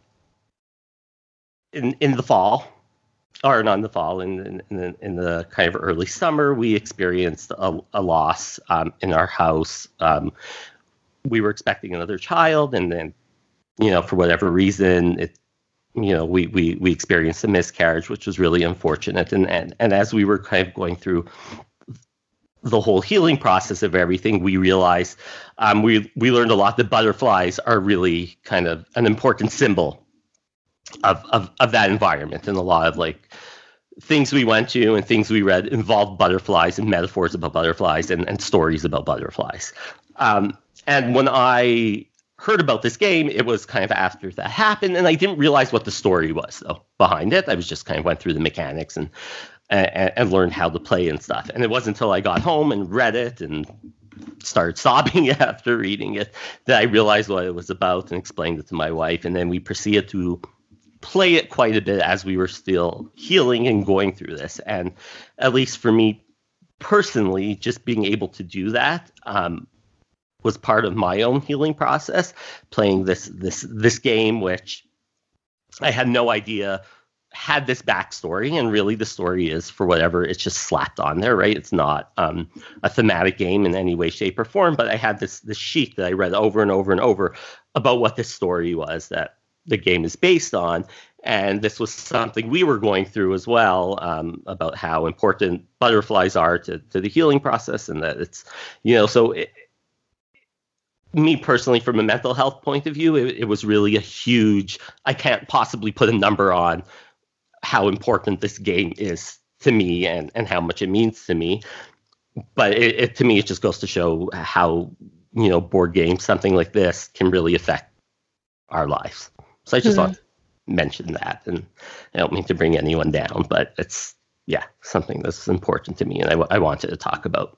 in the fall, or not in the fall, in the kind of early summer, we experienced a loss in our house. We were expecting another child, and then, for whatever reason, we experienced a miscarriage, which was really unfortunate. And as we were kind of going through the whole healing process of everything, we realized we learned a lot that butterflies are really kind of an important symbol of that environment, and a lot of things we went to and things we read involved butterflies and metaphors about butterflies and stories about butterflies. And when I heard about this game, it was kind of after that happened, and I didn't realize what the story was though behind it. I was just kind of went through the mechanics and learned how to play and stuff. And it wasn't until I got home and read it and started sobbing after reading it that I realized what it was about and explained it to my wife. And then we proceeded to play it quite a bit as we were still healing and going through this. And at least for me personally, just being able to do that was part of my own healing process, playing this game, which I had no idea had this backstory. And really the story is, for whatever, it's just slapped on there, right? It's not a thematic game in any way, shape, or form. But I had this sheet that I read over and over and over about what this story was that the game is based on. And this was something we were going through as well, about how important butterflies are to the healing process, and that it's, me personally, from a mental health point of view, it was really a huge, I can't possibly put a number on how important this game is to me and how much it means to me. But it to me, it just goes to show how, board games, something like this, can really affect our lives. So I just want to mention that, and I don't mean to bring anyone down, but it's, something that's important to me, and I wanted to talk about.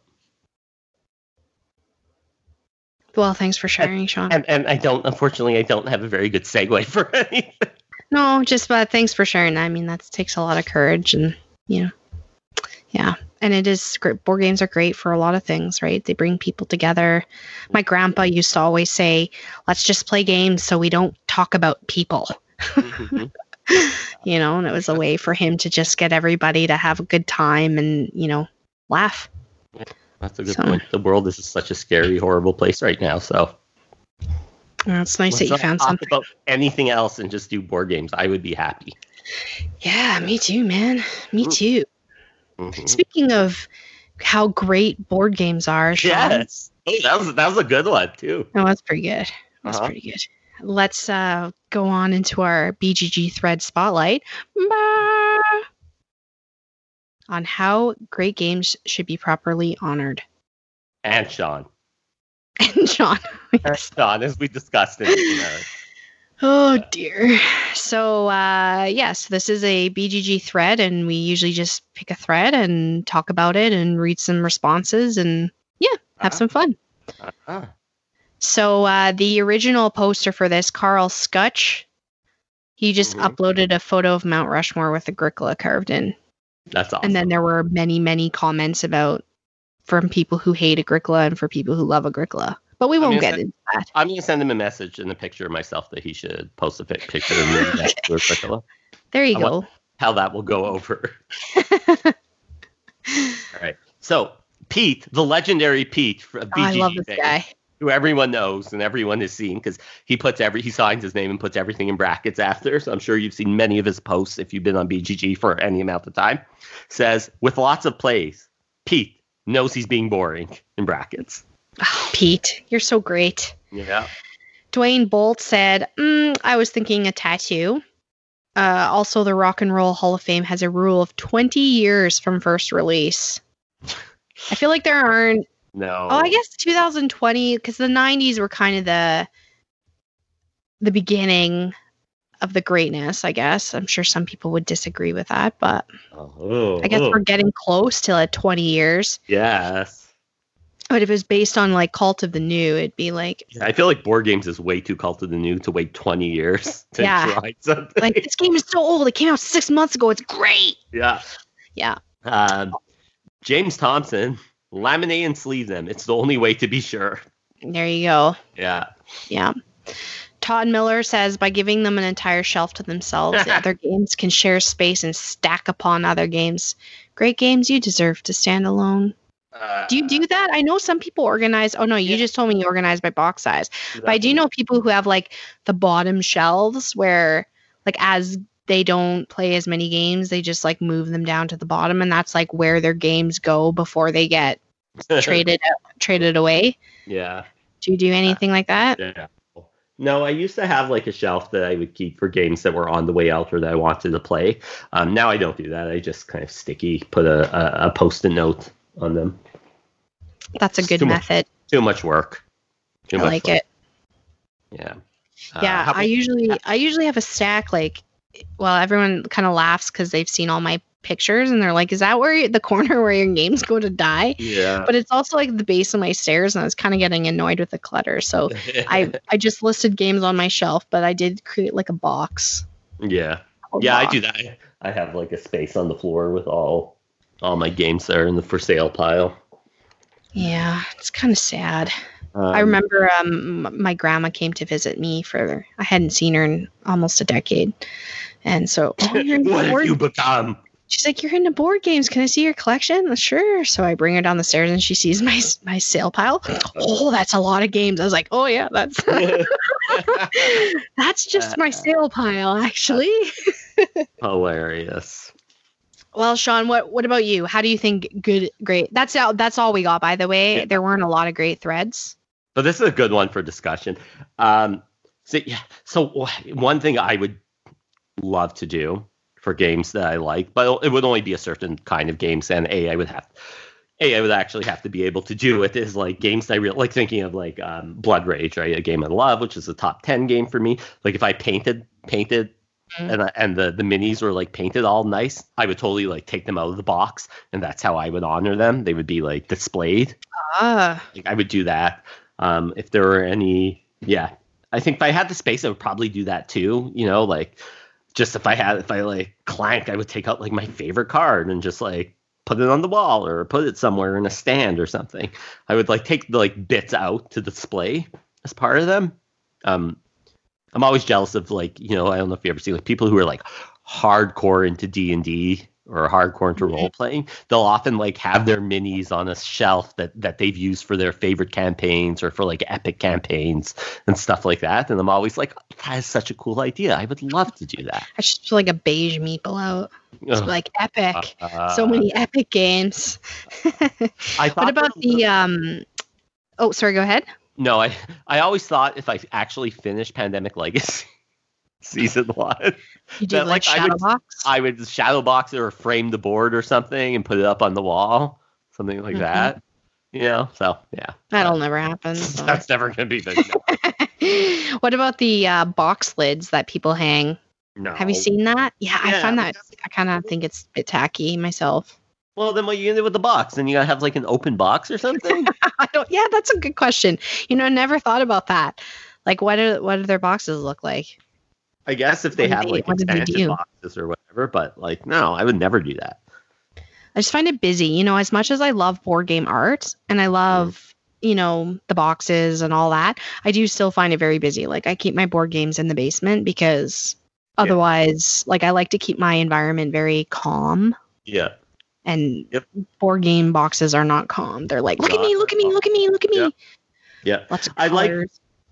Well, thanks for sharing, Sean. And unfortunately, I don't have a very good segue for anything. No, just thanks for sharing that. I mean, that takes a lot of courage, and, yeah. And it is great. Board games are great for a lot of things, right? They bring people together. My grandpa used to always say, let's just play games so we don't talk about people. Mm-hmm. And it was a way for him to just get everybody to have a good time and, laugh. Yeah, that's a good point. The world is such a scary, horrible place right now, so. Well, it's nice that you found something. About anything else and just do board games, I would be happy. Yeah, me too, man. Me too. Mm-hmm. Speaking of how great board games are, Sean. Yes. Hey, that was a good one, too. Oh, that's pretty good. That's pretty good. Let's go on into our BGG thread spotlight on how great games should be properly honored. And Sean. Yes. Sean, as we discussed it. Oh, dear. So, so this is a BGG thread, and we usually just pick a thread and talk about it and read some responses and, have some fun. So, the original poster for this, Carl Scutch, he just uploaded a photo of Mount Rushmore with Agricola carved in. That's awesome. And then there were many, many comments from people who hate Agricola and for people who love Agricola. But we won't get into that. I'm going to send him a message and a picture of myself that he should post a picture of me next to Agricola. There you go. How that will go over. All right. So, Pete, the legendary Pete from BGG. I love this guy. Who everyone knows and everyone has seen, because he signs his name and puts everything in brackets after. So I'm sure you've seen many of his posts if you've been on BGG for any amount of time. Says, with lots of plays, Pete knows he's being boring, in brackets. Oh, Pete, you're so great. Yeah. Dwayne Bolt said, I was thinking a tattoo. Also, the Rock and Roll Hall of Fame has a rule of 20 years from first release. I feel like there aren't. No. Oh, I guess 2020, because the 90s were kind of the beginning of the greatness, I guess. I'm sure some people would disagree with that, but I guess we're getting close to 20 years. Yes. But if it was based on like Cult of the New, it'd be like... I feel like Board Games is way too Cult of the New to wait 20 years to try something. Like, this game is so old. It came out 6 months ago. It's great. Yeah. Yeah. James Thompson, laminate and sleeve them. It's the only way to be sure. There you go. Yeah. Yeah. Todd Miller says, by giving them an entire shelf to themselves, the other games can share space and stack upon other games. Great games, you deserve to stand alone. Do you do that? I know some people organize. Oh, no, you just told me you organize by box size. Exactly. But I do know people who have, like, the bottom shelves where, like, as they don't play as many games, they just, like, move them down to the bottom. And that's, like, where their games go before they get traded away. Yeah. Do you do anything like that? Yeah. No, I used to have like a shelf that I would keep for games that were on the way out or that I wanted to play. Now I don't do that. I just kind of put a Post-it note on them. That's a good method. Too much work. I like it. Yeah. Yeah, I usually have a stack like, well, everyone kind of laughs because they've seen all my pictures and they're like, is that where the corner where your games go to die? Yeah. But it's also like the base of my stairs and I was kind of getting annoyed with the clutter. So I just listed games on my shelf, but I did create like a box. Yeah. Yeah, I do that. I have like a space on the floor with all my games there in the for sale pile. Yeah, it's kind of sad. I remember my grandma came to visit me I hadn't seen her in almost a decade. And so, what have you become? She's like, you're into board games. Can I see your collection? Sure. So I bring her down the stairs and she sees my sale pile. Oh, that's a lot of games. I was like, oh yeah, that's that's just my sale pile, actually. Hilarious. Well, Sean, what about you? How do you think great? That's all we got, by the way. Yeah. There weren't a lot of great threads. But this is a good one for discussion. So one thing I would love to do for games that I like, but it would only be a certain kind of games, and I would actually have to be able to do it, is like games that I really like, thinking of like Blood Rage, right? A game I love, which is a top 10 game for me. Like if I painted and the minis were like painted all nice, I would totally like take them out of the box, and that's how I would honor them. They would be like displayed. Like, I would do that. If there were any, I think if I had the space, I would probably do that too. You know, like just if I like Clank, I would take out like my favorite card and just like put it on the wall or put it somewhere in a stand or something. I would like take the like bits out to display as part of them. I'm always jealous of like, you know, I don't know if you ever see like people who are like hardcore into D&D or hardcore into role playing. They'll often like have their minis on a shelf that they've used for their favorite campaigns or for like epic campaigns and stuff like that. And I'm always like, that is such a cool idea. I would love to do that. I should put like a beige meeple out. It's like epic. So many epic games. What about the oh, sorry, go ahead. No, I always thought if I actually finished Pandemic Legacy season 1, you do like Shadowbox? I would Shadowbox it or frame the board or something and put it up on the wall, something like that. You know, so yeah. That'll never happen. So. That's never going to be the. What about the box lids that people hang? No. Have you seen that? Yeah, I find that. I kind of think it's a bit tacky myself. Well, then what are you gonna do with the box? Then you gotta have like an open box or something? Yeah, that's a good question. You know, I never thought about that. Like, what do their boxes look like? I guess if they have like expansion boxes or whatever, but like, no, I would never do that. I just find it busy. You know, as much as I love board game art and I love, you know, the boxes and all that, I do still find it very busy. Like, I keep my board games in the basement because otherwise, like, I like to keep my environment very calm. Yeah. And board game boxes are not calm. They're like, look at me, look at me, look at me, look at me. Yeah. Lots of colors.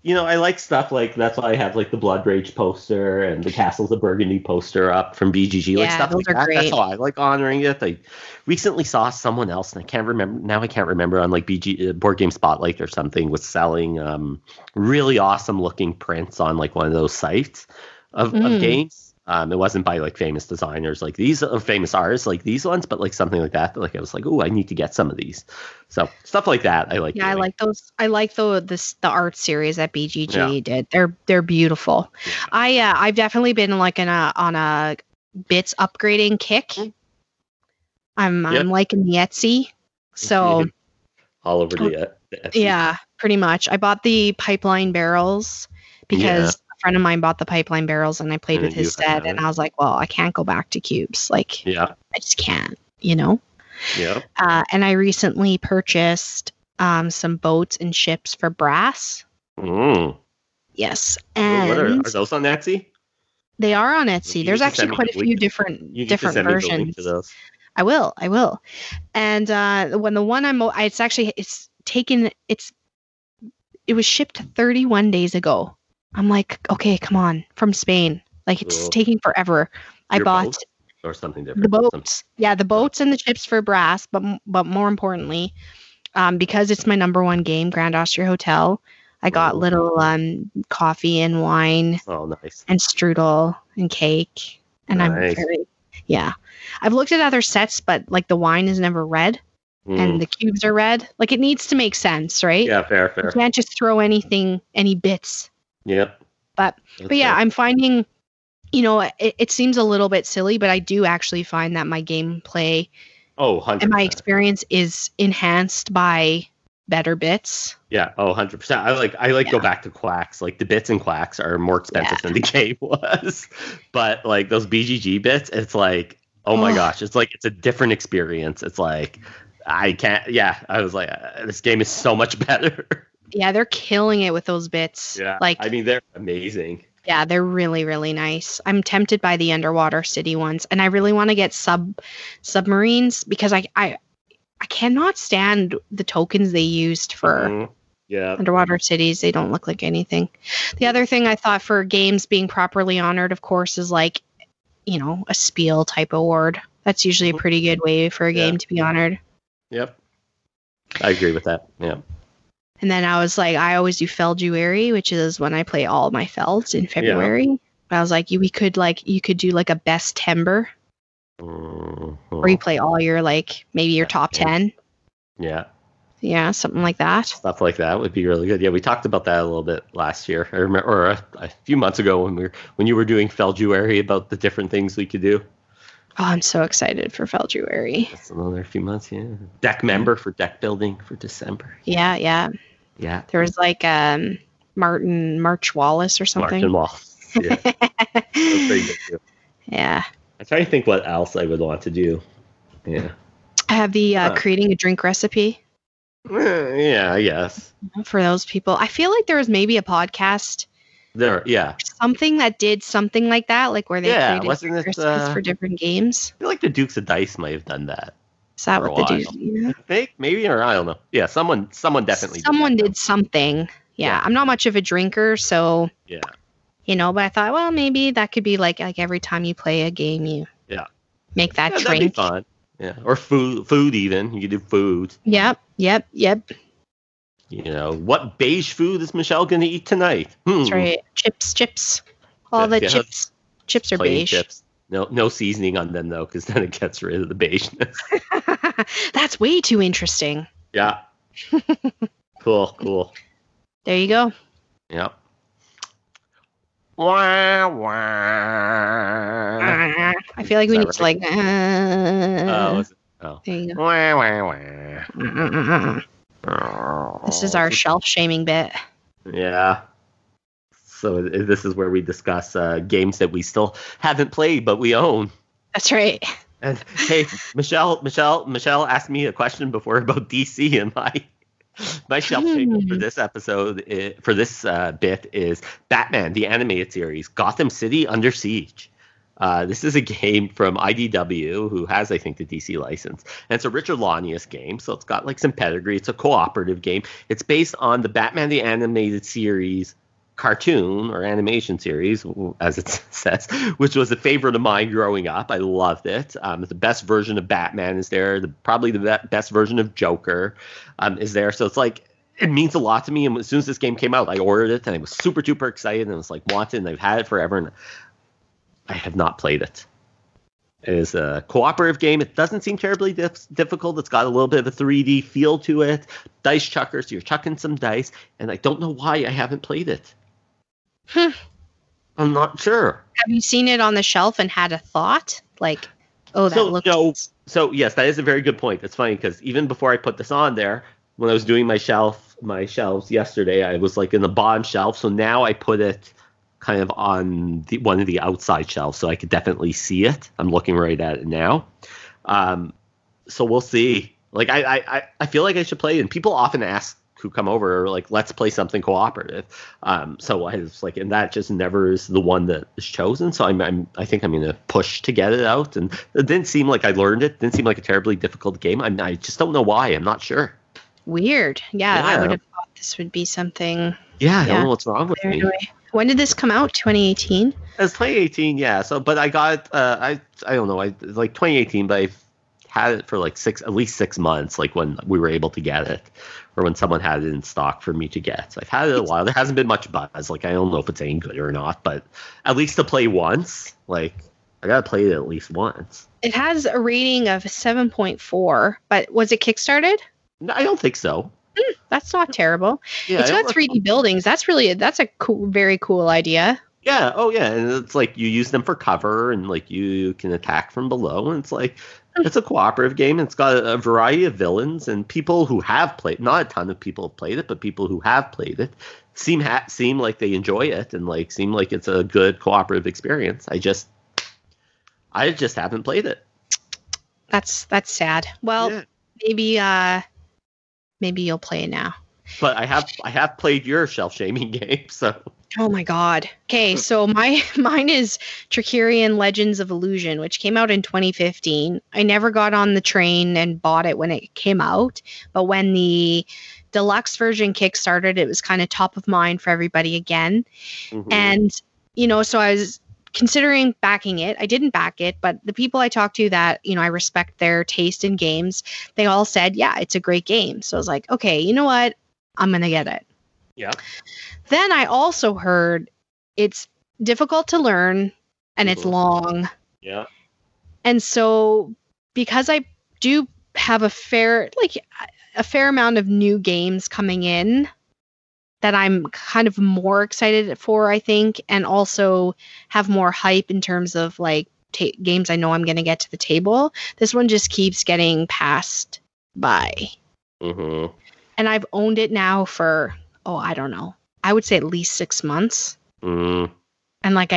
I like stuff like that's why I have like the Blood Rage poster and the Castles of Burgundy poster up from BGG. Like stuff like that. Great. That's how I like honoring it. I recently saw someone else, and I can't remember on like Board Game Spotlight or something, was selling really awesome looking prints on like one of those sites of games. It wasn't by like famous designers like these or famous artists like these ones, but like something like that. Like I was like, oh, I need to get some of these. So stuff like that, I like. Yeah, doing. I like those. I like the art series that BGG did. They're beautiful. Yeah. I've definitely been like on a bits upgrading kick. I'm liking the Etsy. So all over the Etsy. Yeah, pretty much. I bought the Pipeline barrels because. Friend of mine bought the Pipeline barrels and I played with his set and I was like, well, I can't go back to cubes. Like, I just can't, Yeah. And I recently purchased some boats and ships for brass. Yes. And are those on Etsy? They are on Etsy. There's actually quite a few different versions. I will. And when the one it was shipped 31 days ago. I'm like, okay, come on, from Spain. Like it's taking forever. I bought or something different. The boats, the boats and the chips for brass, but more importantly, because it's my number one game, Grand Austria Hotel. I got little coffee and wine. Oh, nice. And strudel and cake, and nice. I've looked at other sets, but like the wine is never red. And the cubes are red. Like it needs to make sense, right? Yeah, fair. You can't just throw any bits. Yep. But yeah, I'm finding, it seems a little bit silly, but I do actually find that my gameplay 100%. And my experience is enhanced by better bits. Yeah, 100%. I like go back to Quacks. Like the bits in Quacks are more expensive than the game was. But like those BGG bits, it's like, oh my gosh, it's like it's a different experience. It's like I was like, this game is so much better. Yeah, they're killing it with those bits. Yeah, I mean, they're amazing. Yeah, they're really, really nice. I'm tempted by the Underwater City ones, and I really want to get submarines because I cannot stand the tokens they used for Underwater Cities. They don't look like anything. The other thing I thought for games being properly honored, of course, is like, a Spiel type award. That's usually a pretty good way for a game to be honored. Yep. I agree with that. Yeah. And then I was like, I always do Felduary, which is when I play all my Felds in February. Yeah. I was like, you could do like a best timber, where you play all your maybe your top 10. Yeah. Yeah, something like that. Stuff like that would be really good. Yeah, we talked about that a little bit last year. I remember, or a few months ago when you were doing Felduary about the different things we could do. Oh, I'm so excited for Felduary. That's another few months, yeah. Deck member for deck building for December. Yeah. There was March Wallace or something. Martin Wallace. Yeah. That's pretty good too. Yeah. I'm trying to think what else I would want to do. Yeah. I have the creating a drink recipe. Yeah, I guess. For those people. I feel like there was maybe a podcast. Something that did something like that, like where they created drink recipes for different games. I feel like the Dukes of Dice might have done that. Is that what the Dukes? Yeah. Maybe, or I don't know. Yeah, someone definitely. Someone did something. Yeah, I'm not much of a drinker, so. Yeah. But I thought, well, maybe that could be like every time you play a game, you make that drink. That'd be fun. Yeah, or food even. You could do food. Yep. What beige food is Michelle going to eat tonight? That's right. Chips. All the chips. Chips are beige. Chips. No seasoning on them, though, because then it gets rid of the beigeness. That's way too interesting. Yeah. Cool. There you go. Yep. I feel like we need to there you go. This is our shelf shaming bit. Yeah. So this is where we discuss games that we still haven't played but we own. That's right. And hey, Michelle asked me a question before about DC, and my shelf shaming for this episode, for this bit, is Batman the animated series, Gotham City Under Siege. This is a game from IDW, who has, I think, the DC license. And it's a Richard Launius game, so it's got like some pedigree. It's a cooperative game. It's based on the Batman the Animated Series cartoon or animation series, as it says, which was a favorite of mine growing up. I loved it. The best version of Batman is there. Probably the best version of Joker is there. So it's like, it means a lot to me. And as soon as this game came out, I ordered it and I was super duper excited and I was like, wanted, and I've had it forever. And I have not played it. It is a cooperative game. It doesn't seem terribly difficult. It's got a little bit of a 3D feel to it. Dice chucker, so you're chucking some dice. And I don't know why I haven't played it. I'm not sure. Have you seen it on the shelf and had a thought? Like, oh, that looks... No. So, yes, that is a very good point. It's funny because even before I put this on there, when I was doing my shelves yesterday, I was like in the bottom shelf. So now I put it kind of on one of the outside shelves so I could definitely see it. I'm looking right at it now. So we'll see. Like, I feel like I should play it. And people often ask who come over, like, let's play something cooperative. So I was like, and that just never is the one that is chosen. So I think I'm going to push to get it out. And it didn't seem like I learned it. It didn't seem like a terribly difficult game. I just don't know why. I'm not sure. Weird. Yeah. I would have thought this would be something. Yeah, I don't know what's wrong with me. When did this come out? 2018? It's 2018, yeah. So, but I got, I don't know, like 2018, but I've had it for like at least 6 months, like when we were able to get it, or when someone had it in stock for me to get. So I've had it a while. There hasn't been much buzz. Like, I don't know if it's any good or not, but at least to play once, like, I gotta play it at least once. It has a rating of 7.4, but was it Kickstarted? No, I don't think so. That's not terrible. Yeah, it's got 3D buildings. That's a cool, very cool idea. Yeah. Oh, yeah. And it's like you use them for cover, and like you can attack from below. And it's like it's a cooperative game. And it's got a variety of villains, and people who have played. Not a ton of people have played it, but people who have played it seem like they enjoy it, and like seem like it's a good cooperative experience. I just haven't played it. That's sad. Well, maybe you'll play it now. But I have played your shelf shaming game, so. Oh my god. Okay, so mine is Trickerion Legends of Illusion, which came out in 2015. I never got on the train and bought it when it came out, but when the deluxe version kickstarted, it was kind of top of mind for everybody again. Mm-hmm. And so I was considering backing it. I didn't back it, but the people I talked to that, I respect their taste in games, they all said, yeah, it's a great game. So I was like, okay, you know what? I'm going to get it. Yeah. Then I also heard it's difficult to learn and it's long. Yeah. And so because I do have a fair amount of new games coming in that I'm kind of more excited for, I think, and also have more hype in terms of like games I know I'm going to get to the table. This one just keeps getting passed by. Mm-hmm. And I've owned it now for, I don't know. I would say at least 6 months. Mm-hmm. And like,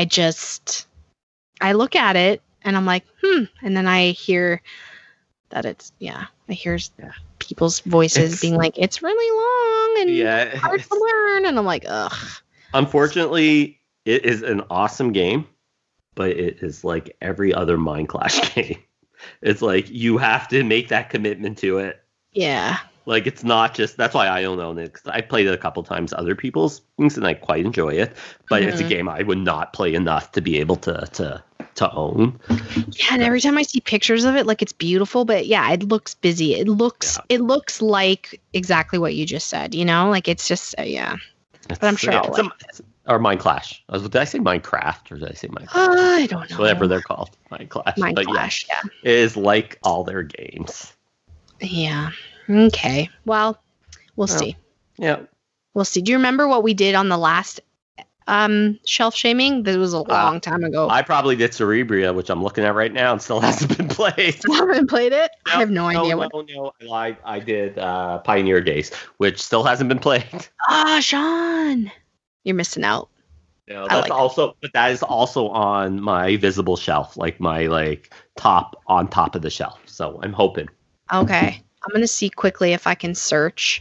I look at it and I'm like, And then I hear that I hear people's voices being like, it's really long and hard to learn. And I'm like, ugh. Unfortunately, it is an awesome game, but it is like every other Mind Clash game. It's like you have to make that commitment to it. Yeah. Like, it's not just, that's why I don't own it, because I played it a couple times other people's things, and I quite enjoy it. But it's a game I would not play enough to be able to own. Yeah, and every time I see pictures of it, like, it's beautiful, but yeah, it looks busy. It looks like exactly what you just said, Like, it's just, But I'm sure I'll like it. Or Mind Clash. Did I say Minecraft, or did I say Minecraft? I don't know. Whatever they're called. Mind Clash. Mind Clash, yeah. It is like all their games. Yeah. Okay. Well, we'll see. Yeah. We'll see. Do you remember what we did on the last shelf shaming? This was a long time ago. I probably did Cerebria, which I'm looking at right now and still hasn't been played. You haven't played it? No, I have no idea. No, I lied. I did Pioneer Days, which still hasn't been played. Sean. You're missing out. No, but that is also on my visible shelf, like my top of the shelf. So I'm hoping. Okay. I'm going to see quickly if I can search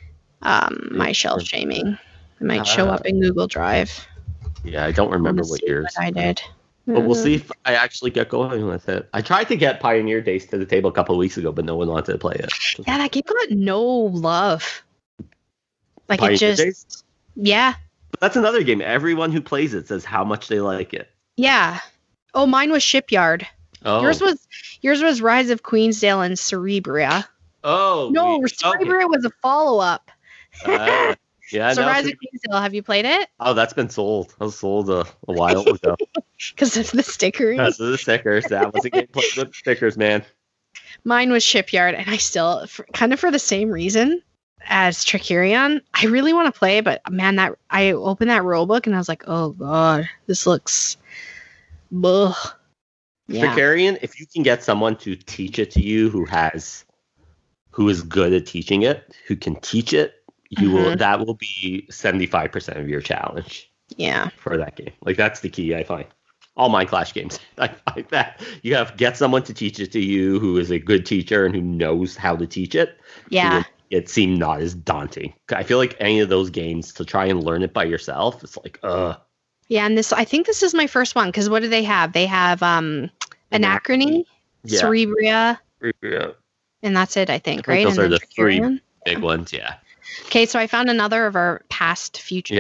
my shelf shaming. It might show up in Google Drive. Yeah, I don't remember what yours. I did. But we'll see if I actually get going with it. I tried to get Pioneer Days to the table a couple of weeks ago, but no one wanted to play it. Yeah, that game got no love. Like Pioneer it just, Days? Yeah. But that's another game. Everyone who plays it says how much they like it. Yeah. Oh, mine was Shipyard. Oh. Yours was Rise of Queensdale and Cerebria. Oh. No, Cerebria was a follow-up. Yeah. So Rise of Queensdale, have you played it? Oh, that's been sold. That was sold a while ago. Because of the stickers. Because of the stickers. That was a game played with stickers, man. Mine was Shipyard, and I still, kind of for the same reason as Trickerion, I really want to play, but man, that I opened that rulebook and I was like, oh god, this looks... Ugh. Yeah. Trickerion, if you can get someone to teach it to you who is good at teaching it, who can teach it, that will be 75% of your challenge. Yeah. For that game. Like, that's the key, I find. All Mind Clash games, I find that. You have to get someone to teach it to you who is a good teacher and who knows how to teach it. Yeah. It seemed not as daunting. I feel like any of those games, to try and learn it by yourself, it's like, Yeah, and I think this is my first one, because what do they have? They have Anachrony, Cerebria, and that's it, I think, right? Those and are the three Trickerion. big ones, yeah. Okay, so I found another of our past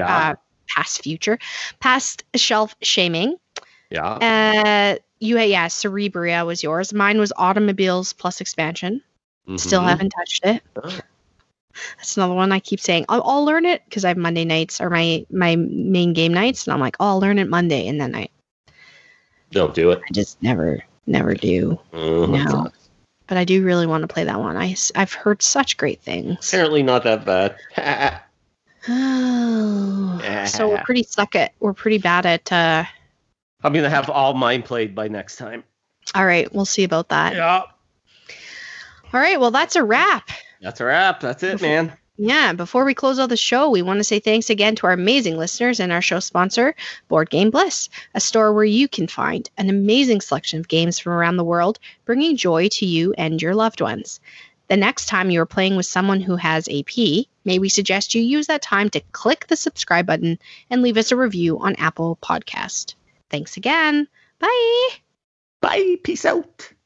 shelf shaming. Yeah. Cerebria was yours. Mine was Automobiles plus expansion. Still haven't touched it. Oh. That's another one I keep saying. I'll learn it because I have Monday nights or my main game nights, and I'm like, I'll learn it Monday, and then I don't do it. I just never do. No. But I do really want to play that one. I've heard such great things. Apparently not that bad. So we're pretty bad at. I'm gonna have all mine played by next time. All right, we'll see about that. Yeah. All right, well that's a wrap. That's a wrap. That's it, man. Yeah, before we close out the show, we want to say thanks again to our amazing listeners and our show sponsor, Board Game Bliss, a store where you can find an amazing selection of games from around the world, bringing joy to you and your loved ones. The next time you are playing with someone who has AP, may we suggest you use that time to click the subscribe button and leave us a review on Apple Podcast. Thanks again. Bye. Bye. Peace out.